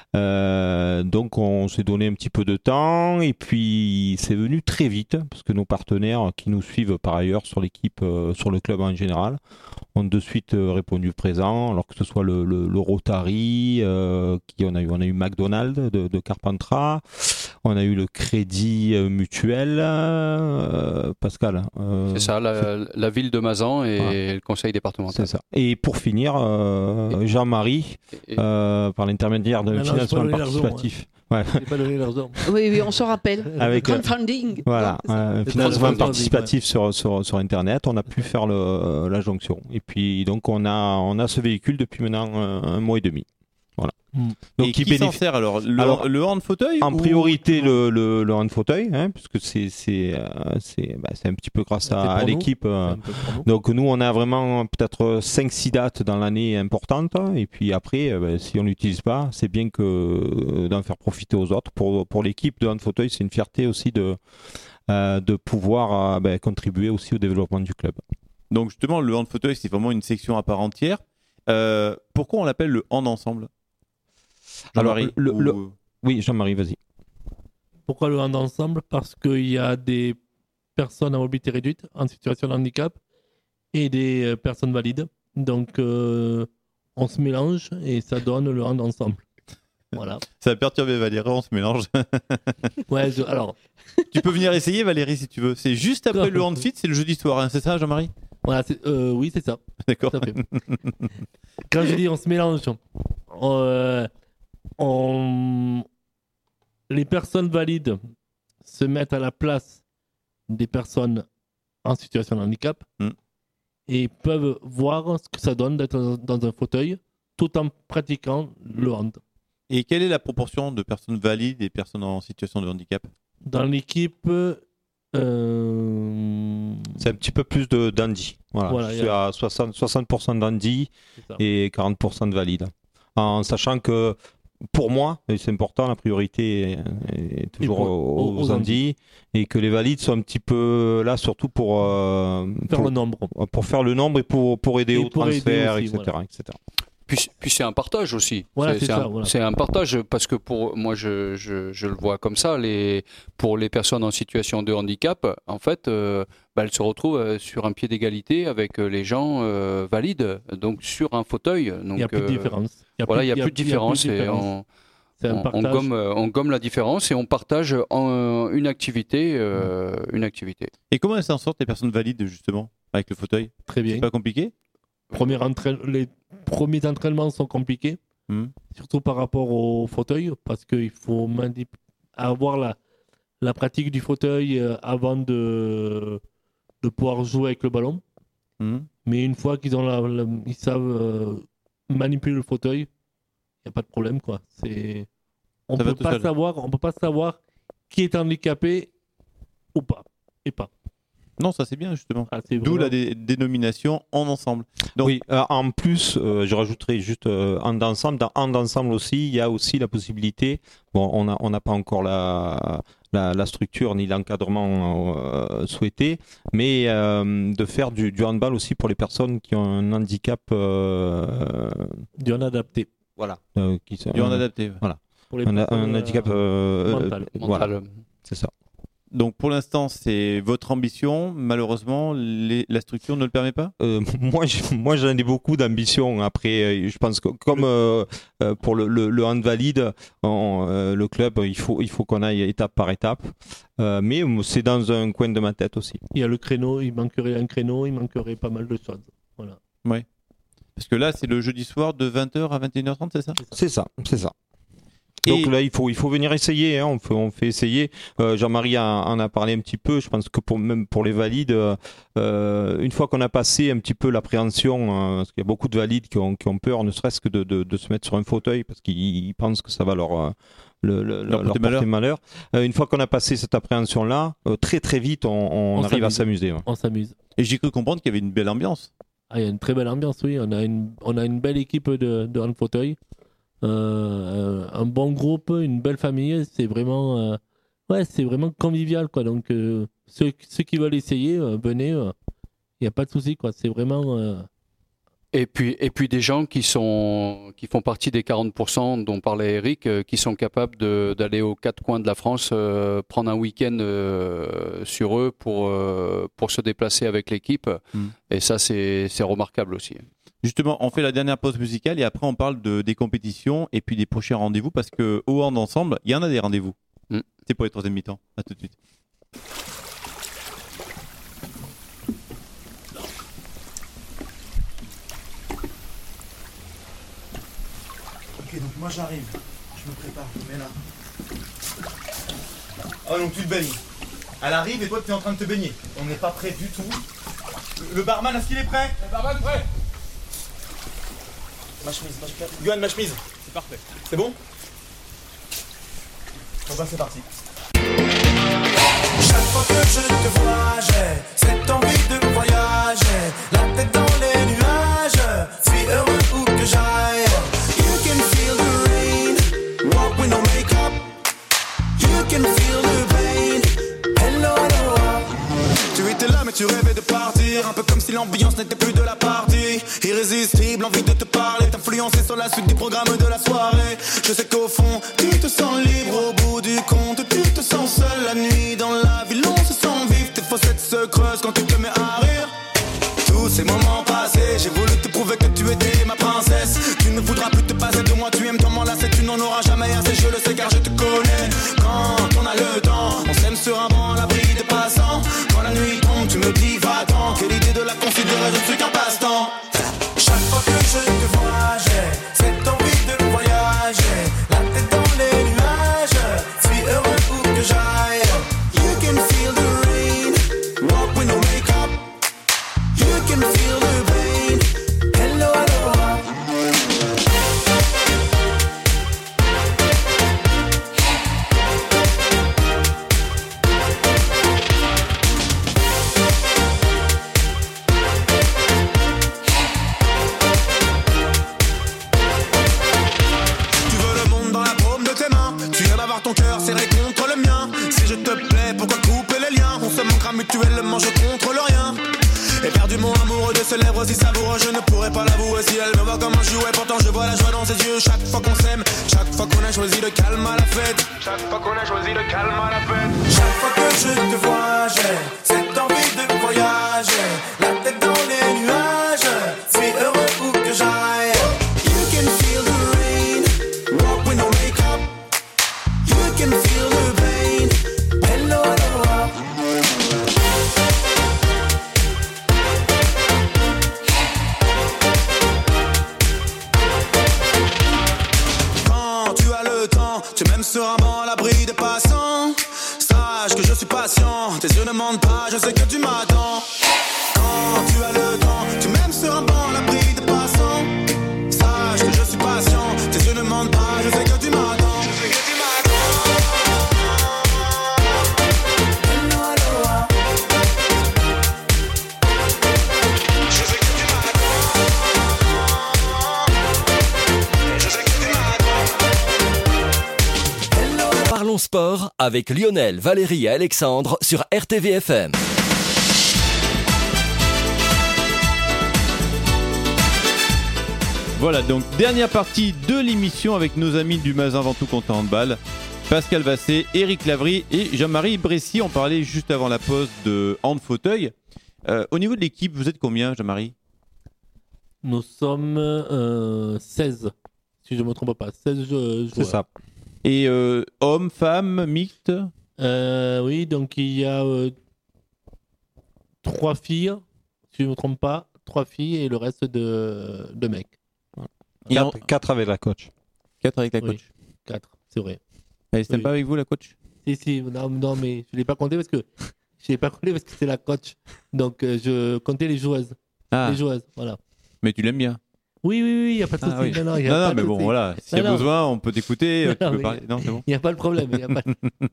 Euh, donc on s'est donné un petit peu de temps et puis c'est venu très vite parce que nos partenaires qui nous suivent par ailleurs sur l'équipe, euh, sur le club en général, ont de suite euh, répondu présent, alors que ce soit le, le, le Rotary, euh, qui on a eu, on a eu McDonald's de, de Carpentras, on a eu le Crédit Mutuel, euh, Pascal. Euh,
c'est ça, la, la ville de Mazan et ouais. Le conseil départemental.
C'est ça. Et pour finir, euh, Jean-Marie, et... euh, par l'intermédiaire de non, financement non, participatif.
Ouais. Pas donné leurs ordres.
Oui, oui, on se rappelle.
Avec
crowdfunding.
Voilà, euh, financement participatif ouais. sur, sur, sur Internet, on a pu faire le, la jonction. Et puis, donc, on a, on a ce véhicule depuis maintenant un, un mois et demi. Voilà.
Mmh. Donc, et qui bénéficie... s'en sert alors le, alors, le hand fauteuil
En
ou...
priorité, le, le, le hand fauteuil, hein, puisque c'est, c'est, c'est, bah, c'est un petit peu grâce à, à l'équipe. Euh, donc, nous, on a vraiment peut-être cinq six dates dans l'année importantes. Et puis après, bah, si on ne l'utilise pas, c'est bien que d'en faire profiter aux autres. Pour, pour l'équipe de hand fauteuil, c'est une fierté aussi de, euh, de pouvoir euh, bah, contribuer aussi au développement du club.
Donc, justement, le hand fauteuil, c'est vraiment une section à part entière. Euh, pourquoi on l'appelle le hand ensemble ?
Alors, le, ou... le... Oui, Jean-Marie, vas-y.
Pourquoi le hand ensemble ? Parce qu'il y a des personnes à mobilité réduite, en situation de handicap, et des euh, personnes valides. Donc, euh, on se mélange et ça donne le hand ensemble. Voilà.
Ça a perturbé Valérie, on se mélange.
Ouais, je... alors.
Tu peux venir essayer, Valérie, si tu veux. C'est juste après le hand fit, c'est le jeudi soir, hein, c'est ça, Jean-Marie ?
Voilà, c'est, euh, oui, c'est ça.
D'accord.
Tout à fait. Quand je dis on se mélange, euh, on... les personnes valides se mettent à la place des personnes en situation de handicap mm. et peuvent voir ce que ça donne d'être dans un fauteuil tout en pratiquant le hand.
Et quelle est la proportion de personnes valides et personnes en situation de handicap ?
Dans l'équipe, euh...
c'est un petit peu plus de dandy. Voilà, voilà, je suis a... à soixante, soixante pour cent dandy et quarante pour cent de valides. En sachant que pour moi, et c'est important, la priorité est, est toujours pour, aux, aux dandy et que les valides sont un petit peu là surtout pour euh,
faire
pour,
le nombre,
pour faire le nombre et pour pour aider et au pour transfert, aider aussi, et cetera, voilà. et cetera.
Puis, puis c'est un partage aussi.
Voilà,
c'est,
c'est,
c'est,
ça,
un,
voilà.
c'est un partage parce que pour moi, je, je, je le vois comme ça. Les, pour les personnes en situation de handicap, en fait, euh, bah, elles se retrouvent sur un pied d'égalité avec les gens euh, valides, donc sur un fauteuil. Donc,
il n'y a plus de différence.
Il n'y a, a, a plus de différence. Et on, on, on, gomme, on gomme la différence et on partage en, une activité, euh, une activité.
Et comment elles s'en sortent les personnes valides justement avec le fauteuil ?
Très bien.
C'est pas compliqué ?
premiers, entraîne- les premiers entraînements sont compliqués,
Mmh.
surtout par rapport au fauteuil, parce qu'il faut manip- avoir la, la pratique du fauteuil euh, avant de, de pouvoir jouer avec le ballon.
Mmh.
Mais une fois qu'ils ont la, la- ils savent euh, manipuler le fauteuil, il n'y a pas de problème, quoi. C'est... On
Ça va
peut
tout
pas
seul.
savoir, on peut pas savoir qui est handicapé ou pas, et pas.
Non, ça c'est bien justement.
Ah, c'est
D'où
vraiment-
la dé- dénomination en ensemble. Donc,
Oui, euh, en plus, euh, je rajouterai juste euh, en ensemble. Dans en ensemble aussi, il y a aussi la possibilité. Bon, on n'a on n'a pas encore la, la, la structure ni l'encadrement euh, souhaité, mais euh, de faire du, du handball aussi pour les personnes qui ont un handicap. Euh,
Du hand adapté.
voilà. euh, qui sont-
du hand adapté.
Pour les
un, un
personnes,
handicap.
euh,
euh,
mental.
euh, voilà,
Mental.
c'est ça.
Donc pour l'instant, c'est votre ambition. Malheureusement, les- la structure ne le permet pas.
Euh, moi, j'ai- moi, j'en ai beaucoup d'ambition. Après, euh, je pense que comme euh, euh, pour le, le, le hand valide, on, euh, le club, il faut, il faut qu'on aille étape par étape. Euh, mais c'est dans un coin de ma tête aussi.
Il y a le créneau, il manquerait un créneau, il manquerait pas mal de choses. Voilà.
Parce que là, c'est le jeudi soir de vingt heures à vingt et une heures trente, c'est ça?
C'est ça, c'est ça.
Et-
Donc là, il faut, il faut venir essayer. Hein, on, fait, on fait essayer. Euh, Jean-Marie en, en a parlé un petit peu. Je pense que pour, même pour les valides, euh, euh, une fois qu'on a passé un petit peu l'appréhension, euh, parce qu'il y a beaucoup de valides qui ont, qui ont peur, ne serait-ce que de, de, de se mettre sur un fauteuil, parce qu'ils ils pensent que ça va leur, euh, le, le-
Leur
leur
porter
porter
malheur.
malheur. Euh, une fois qu'on a passé cette appréhension-là, euh, très très vite, on, on,
On
arrive à
s'amuse.
s'amuser. Ouais.
On s'amuse.
Et j'ai cru comprendre qu'il y avait une belle ambiance.
Ah, il y a une très belle ambiance, oui. On a une, on a une belle équipe de, de hand fauteuil. Euh, un bon groupe, une belle famille. C'est vraiment, euh, ouais, c'est vraiment convivial, quoi. Donc, euh, ceux, ceux qui veulent essayer, euh, venez. Il n'y a pas de souci, quoi. C'est vraiment. euh,
Et puis, et puis des gens qui, sont, qui font partie des quarante pour cent dont parlait Eric, euh, qui sont capables de- d'aller aux quatre coins de la France, euh, prendre un week-end euh, sur eux pour, euh, pour se déplacer avec l'équipe.
Mm.
Et ça, c'est c'est remarquable aussi.
Justement, on fait la dernière pause musicale et après on parle de, des compétitions et puis des prochains rendez-vous parce que au hand ensemble, il y en a des rendez-vous.
Mm.
C'est pour les troisième mi-temps. À tout de suite.
Ok, donc moi j'arrive, je me prépare, je me mets là. Oh, donc tu te baignes. Elle arrive et toi tu es en train de te baigner. On n'est pas prêt du tout. Le, le barman, est-ce qu'il est prêt? Le barman prêt. Ma chemise, ma chemise. Yoann, ma chemise. C'est parfait. C'est bon? Bon bah c'est parti.
Chaque fois que je te vois, j'ai cette envie de voyager, la tête dans les nuages, suis heureux où que j'aille. You can feel the rain, walk with no makeup. You can feel the pain, hello, hello. Tu étais là mais tu rêvais de partir, un peu comme si l'ambiance n'était plus de la partie. Irrésistible, envie de te parler, t'influencer sur la suite du programme de la soirée. Je sais qu'au fond, tu te sens libre, au bout du compte, tu te sens seul la nuit dans la ville, on se sent vivre, tes fossettes se creusent quand tu te mets à rire. Tous ces moments passés, j'ai voulu te prouver que tu étais ma princesse. Tu ne voudras plus te passer de moi, tu aimes tant m'enlacer, tu n'en auras jamais assez, je le sais car je te connais. Quand on a le temps, on s'aime sur un banc à l'abri des passants. Quand la nuit tombe, tu me dis va-t'en, quelle idée de la considérer, je ne suis qu'un passe-temps. Chaque fois que je te vois, j'ai cette envie de voyager, la tête dans les nuages, suis heureux où que j'aille. You can feel the rain, walk with no makeup. You can feel the pain, hello, hello. Tu veux le monde dans la paume de tes mains, tu aimes avoir ton cœur serré contre le mien. Si je te plais, pourquoi couper les liens? On se manquera mutuellement, je contrôle rien. Éperdument amoureux de ses lèvres si savoureux, je ne pourrais pas l'avouer si elle me voit comme un jouet. Pourtant je vois la joie dans ses yeux chaque fois qu'on s'aime, chaque fois qu'on a choisi le calme à la fête. Chaque fois qu'on a choisi le calme à la fête. Chaque fois que je te vois, j'ai cette envie de voyager, la tête dans les nuages, suis heureux où que j'aille. You can feel the rain, walk with no makeup. You can feel the pain, hello, hello. Sache que je suis patient, tes yeux ne mentent pas, je sais que tu m'attends. Quand tu as le temps, tu m'aimes sur un banc, l'abri de passants. Sache que je suis patient, tes yeux ne mentent pas, je sais que tu m'attends. Je sais que tu
Parlons sport avec Lionel, Valérie et Alexandre sur R T V F M.
Voilà, donc dernière partie de l'émission avec nos amis du Mazin Ventoux Comté Handball. Pascal Vassé, Éric Lavry et Jean-Marie Bressy. On parlait juste avant la pause de hand fauteuil. Euh, au niveau de l'équipe, vous êtes combien, Jean-Marie ?
Nous sommes euh, seize, si je ne me trompe pas. seize joueurs.
C'est ça.
Et euh, hommes, femmes, mixtes ?
euh, Oui, donc il y a euh, trois filles, si je ne me trompe pas. Trois filles et le reste de, de mecs.
Et quatre, en... quatre avec la coach.
Quatre avec la
oui,
coach.
Quatre, c'est vrai.
Elle est
oui.
pas avec vous, la coach ?
Si, si, non, non mais je ne l'ai pas compté parce que je l'ai pas compté parce que c'est la coach. Donc euh, je comptais les joueuses.
Ah.
Les joueuses, voilà.
Mais tu l'aimes bien ?
Oui, oui, oui, il n'y a pas de souci.
Ah, oui.
Non, non, y a
non,
pas
non mais
de
bon,
souci.
voilà. S'il y a
non,
besoin, on peut t'écouter.
Non,
tu peux
mais
parler. Non, c'est bon.
Il n'y a pas de problème. Y a pas...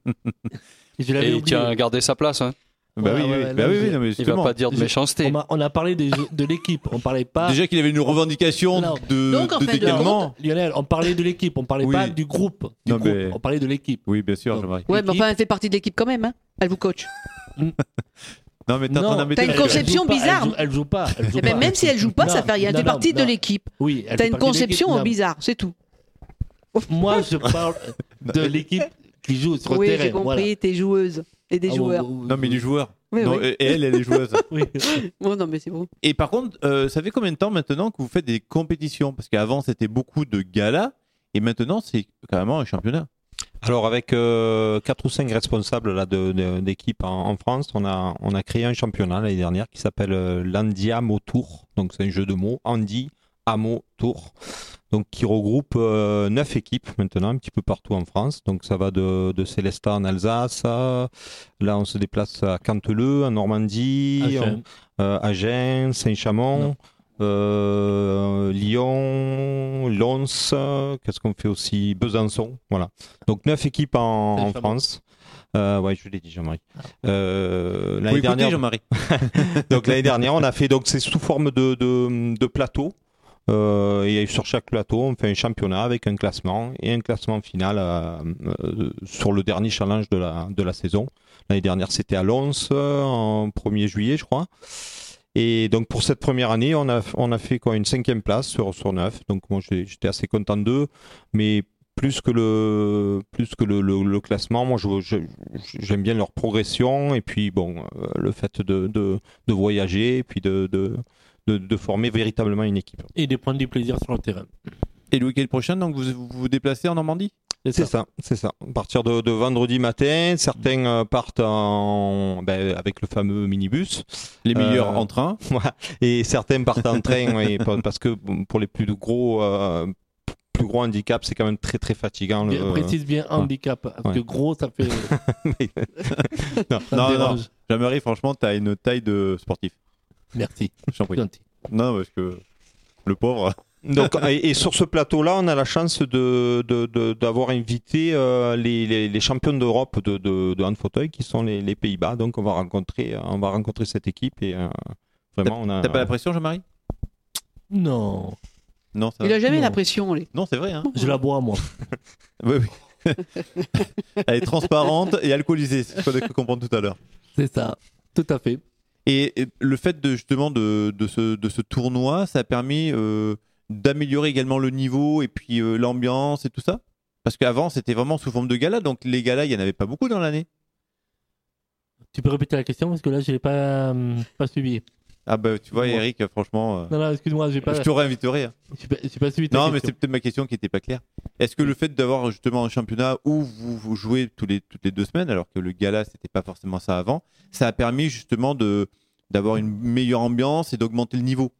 je
Et il tient à garder sa place. Hein.
Bah
ouais,
oui,
ouais,
oui, bah
non,
oui,
je...
oui, non, mais
il va pas dire de méchanceté.
On a, on a parlé des jeux, de l'équipe, on parlait pas.
Déjà qu'il avait une revendication
non.
de,
Donc, en
de
fait,
décalement.
Lionel, on parlait de l'équipe, on parlait
Oui.
pas du groupe. Du
Non,
groupe.
mais-
On parlait de l'équipe.
Oui, bien sûr,
Donc,
Jean-Marie.
Ouais, mais enfin, elle fait partie de l'équipe quand même. Hein. Elle vous coach.
Non, mais t'es en
Non,
train d'embêter
T'as une
la-
conception
Elle joue pas,
bizarre.
Elle joue, elle joue pas. Elle joue
Eh ben,
pas.
même si elle joue pas,
Non,
ça fait rien. Elle
non,
fait partie
non,
de
non.
l'équipe.
Oui, elle
T'as
fait
une
partie de l'équipe.
conception
Non.
bizarre, c'est tout.
Moi, je parle de l'équipe qui joue sur
Oui,
le terrain.
j'ai compris.
voilà.
T'es joueuse et des
Ah,
joueurs.
oui, oui,
Non, mais
oui.
du joueur.
Oui,
Non,
oui.
Et elle, elle est joueuse.
Oui.
Bon, non, mais c'est bon.
Et par contre, euh, ça fait combien de temps maintenant que vous faites des compétitions ? Parce qu'avant, c'était beaucoup de galas. Et maintenant, c'est carrément un championnat.
Alors avec euh, quatre ou cinq responsables là, de, de, d'équipe en, en France, on a, on a créé un championnat l'année dernière qui s'appelle euh, l'Andiamo Tour. Donc c'est un jeu de mots, Andy Amo Tour. Donc qui regroupe euh, neuf équipes maintenant, un petit peu partout en France. Donc ça va de, de Célestat en Alsace, à, là on se déplace à Canteleu, en Normandie,
Agen.
on- euh, Agen, Saint-Chamond.
Non.
Euh, Lyon, Lons, euh, qu'est-ce qu'on fait aussi ? Besançon, voilà. Donc neuf équipes en, en
Saint-Chamond.
France. Euh, ouais, je l'ai dit, Jean-Marie. Euh,
Vous
l'année
écoutez,
dernière,
Jean-Marie ?
donc l'année dernière, on a fait donc c'est sous forme de de, de plateau. Euh, et sur chaque plateau, on fait un championnat avec un classement et un classement final euh, euh, sur le dernier challenge de la de la saison. L'année dernière, c'était à Lons euh, en premier juillet, je crois. Et donc pour cette première année, on a, on a fait quoi, une cinquième place sur, sur neuf. Donc moi j'ai- j'étais assez content d'eux, mais plus que le, plus que le, le, le classement, moi je, je- j'aime bien leur progression et puis bon, euh, le fait de, de, de voyager et puis de, de, de, de former véritablement une équipe.
Et de prendre du plaisir sur le terrain.
Et le week-end prochain, donc, vous vous, vous déplacez en Normandie ?
C'est ça, c'est ça. À partir de, de vendredi matin, certains euh, partent en, ben, avec le fameux minibus.
Les meilleurs
Euh,
en train.
Voilà. Et certains partent en train et pa- parce que bon, pour les plus gros, euh, plus gros handicaps, c'est quand même très très fatigant.
Bien,
le-
précise bien handicap, parce
Ouais.
que gros, ça fait.
Non,
ça me
non, non.
dérange.
Jean-Marie, franchement, t'as une taille de sportif.
Merci.
Je t'en prie.
Gentil.
Non, parce que le pauvre.
Donc, et, et sur ce plateau-là, on a la chance de, de, de- d'avoir invité euh, les, les, les champions d'Europe de, de, de hand fauteuil, qui sont les, les Pays-Bas. Donc, on va rencontrer, on va rencontrer cette équipe et euh, vraiment, on a.
T'as pas la pression, Jean-Marie ?
Non,
Non, ça
Il
va.
a jamais
Non.
la pression, lui.
Non, c'est vrai. Hein.
je la bois, moi.
Oui, oui. Elle est transparente et alcoolisée, c'est ce qu'on a cru comprendre tout à l'heure.
C'est ça, tout à fait.
Et et le fait de justement de, de, ce, de ce tournoi, ça a permis euh, d'améliorer également le niveau et puis euh, l'ambiance et tout ça. Parce qu'avant, c'était vraiment sous forme de gala, donc les galas, il n'y en avait pas beaucoup dans l'année.
Tu peux répéter la question parce que là, je l'ai pas, euh, pas suivi.
Ah bah tu vois,
Moi.
Eric, franchement, euh,
Non, non, excuse-moi, j'ai pas.
je te réinviterai. hein.
J'ai pas, j'ai pas suivi ta
Non, mais
question.
c'est peut-être ma question qui n'était pas claire. Est-ce que le fait d'avoir justement un championnat où vous, vous jouez tous les, toutes les deux semaines, alors que le gala, c'était pas forcément ça avant, ça a permis justement de, d'avoir une meilleure ambiance et d'augmenter le niveau?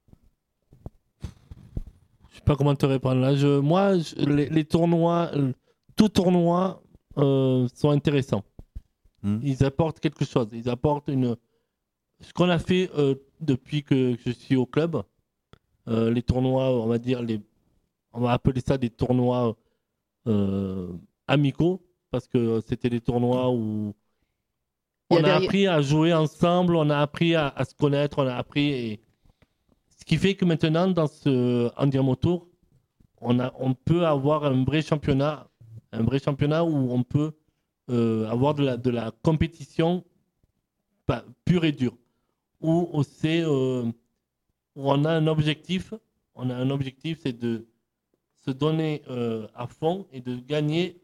Je sais pas comment te répondre là. Je, moi, je- les, les tournois, euh, tous tournois euh, sont intéressants.
Mmh.
Ils apportent quelque chose. Ils apportent une. Ce qu'on a fait euh, depuis que je suis au club, euh, les tournois, on va dire, les... on va appeler ça des tournois euh, amicaux, parce que c'était des tournois où
Il y
on a
avait-
appris à jouer ensemble, on a appris à, à se connaître, on a appris. Et... Ce qui fait que maintenant, dans ce Andiamo Tour, on, a, on peut avoir un vrai championnat, un vrai championnat où on peut euh, avoir de la, de la compétition pas, pure et dure, où, on sait, euh, où on a un objectif, on a un objectif, c'est de se donner euh, à fond et de gagner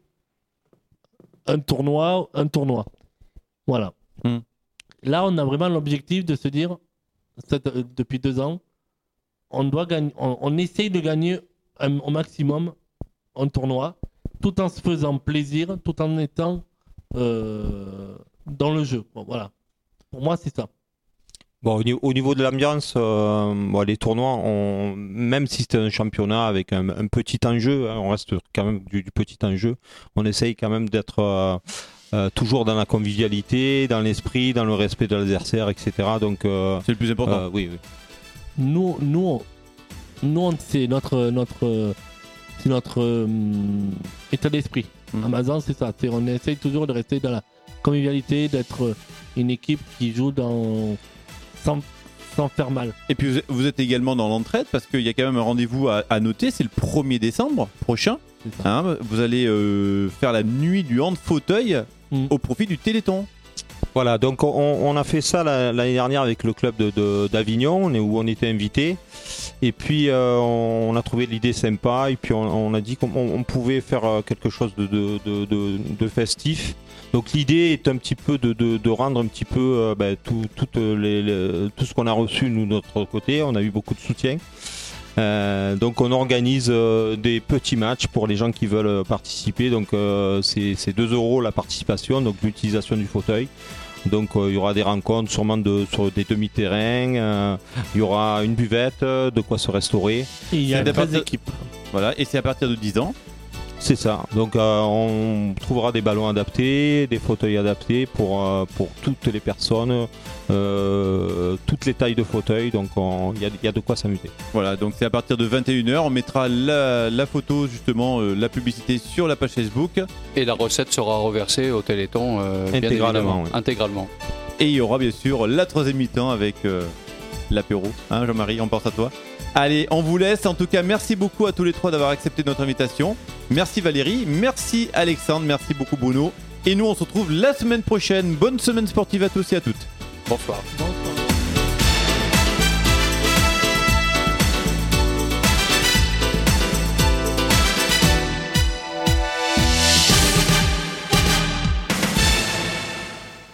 un tournoi, un tournoi. Voilà.
Mm.
Là, on a vraiment l'objectif de se dire, cette- euh, depuis deux ans, on doit gagner, on, on essaye de gagner un- au maximum un tournoi, tout en se faisant plaisir, tout en étant euh, dans le jeu. Bon, voilà. Pour moi, c'est ça.
Bon, au, niveau, au niveau de l'ambiance, euh, bon, les tournois, on, même si c'était un championnat avec un, un petit enjeu, hein, on reste quand même du, du petit enjeu, on essaye quand même d'être euh, euh, toujours dans la convivialité, dans l'esprit, dans le respect de l'adversaire, et cetera. Donc, euh,
c'est le plus important.
Euh, oui, oui.
Nous, nous, on- nous on- c'est notre, notre, c'est notre euh, état d'esprit.
Mhm.
Amazon, c'est ça. C'est- on essaye toujours de rester dans la convivialité, d'être une équipe qui joue dans, sans, sans faire mal.
Et puis vous êtes- vous êtes également dans l'entraide parce qu'il y a quand même un rendez-vous à, à noter, c'est le premier décembre prochain.
C'est ça.
Hein, vous allez euh, faire la nuit du hand fauteuil
Mm.
au profit du Téléthon.
Voilà, donc on, on a fait ça la- l'année dernière avec le club de- de- d'Avignon, on est- où on était invité. Et puis euh, on, on a trouvé l'idée sympa, et puis on, on a dit qu'on on- on pouvait faire euh, quelque chose de, de, de- de- de festif. Donc l'idée est un petit peu de, de- de rendre un petit peu euh, ben, tout, toutes les- les- tout ce qu'on a reçu nous de notre côté. On a eu beaucoup de soutien. Euh, donc on organise euh, des petits matchs pour les gens qui veulent euh, participer. Donc euh, c'est c'est deux euros la participation, donc l'utilisation du fauteuil. Donc euh, il y aura des rencontres sûrement de, sur des demi-terrains, euh, il y aura une buvette, euh, de quoi se restaurer.
Et il y a
C'est à
treize
partir-
équipes.
Voilà, et c'est à partir de dix ans.
C'est ça. Donc euh, on trouvera des ballons adaptés, des fauteuils adaptés pour, euh, pour toutes les personnes, euh, toutes les tailles de fauteuils. Donc on- il y, a- il y a de quoi s'amuser.
Voilà, donc c'est à partir de vingt et une heures. On mettra la, la photo, justement, euh, la publicité sur la page Facebook.
Et la recette sera reversée au Téléthon euh, bien
Intégralement,
évidemment.
oui.
Intégralement.
Et il y aura bien sûr la troisième mi-temps avec euh, l'apéro. Hein, Jean-Marie, on pense à toi. Allez, on vous laisse. En tout cas, merci beaucoup à tous les trois d'avoir accepté notre invitation. Merci Valérie, merci Alexandre, merci beaucoup Bruno. Et nous, on se retrouve la semaine prochaine. Bonne semaine sportive à tous et à toutes.
Bonsoir.
Bon,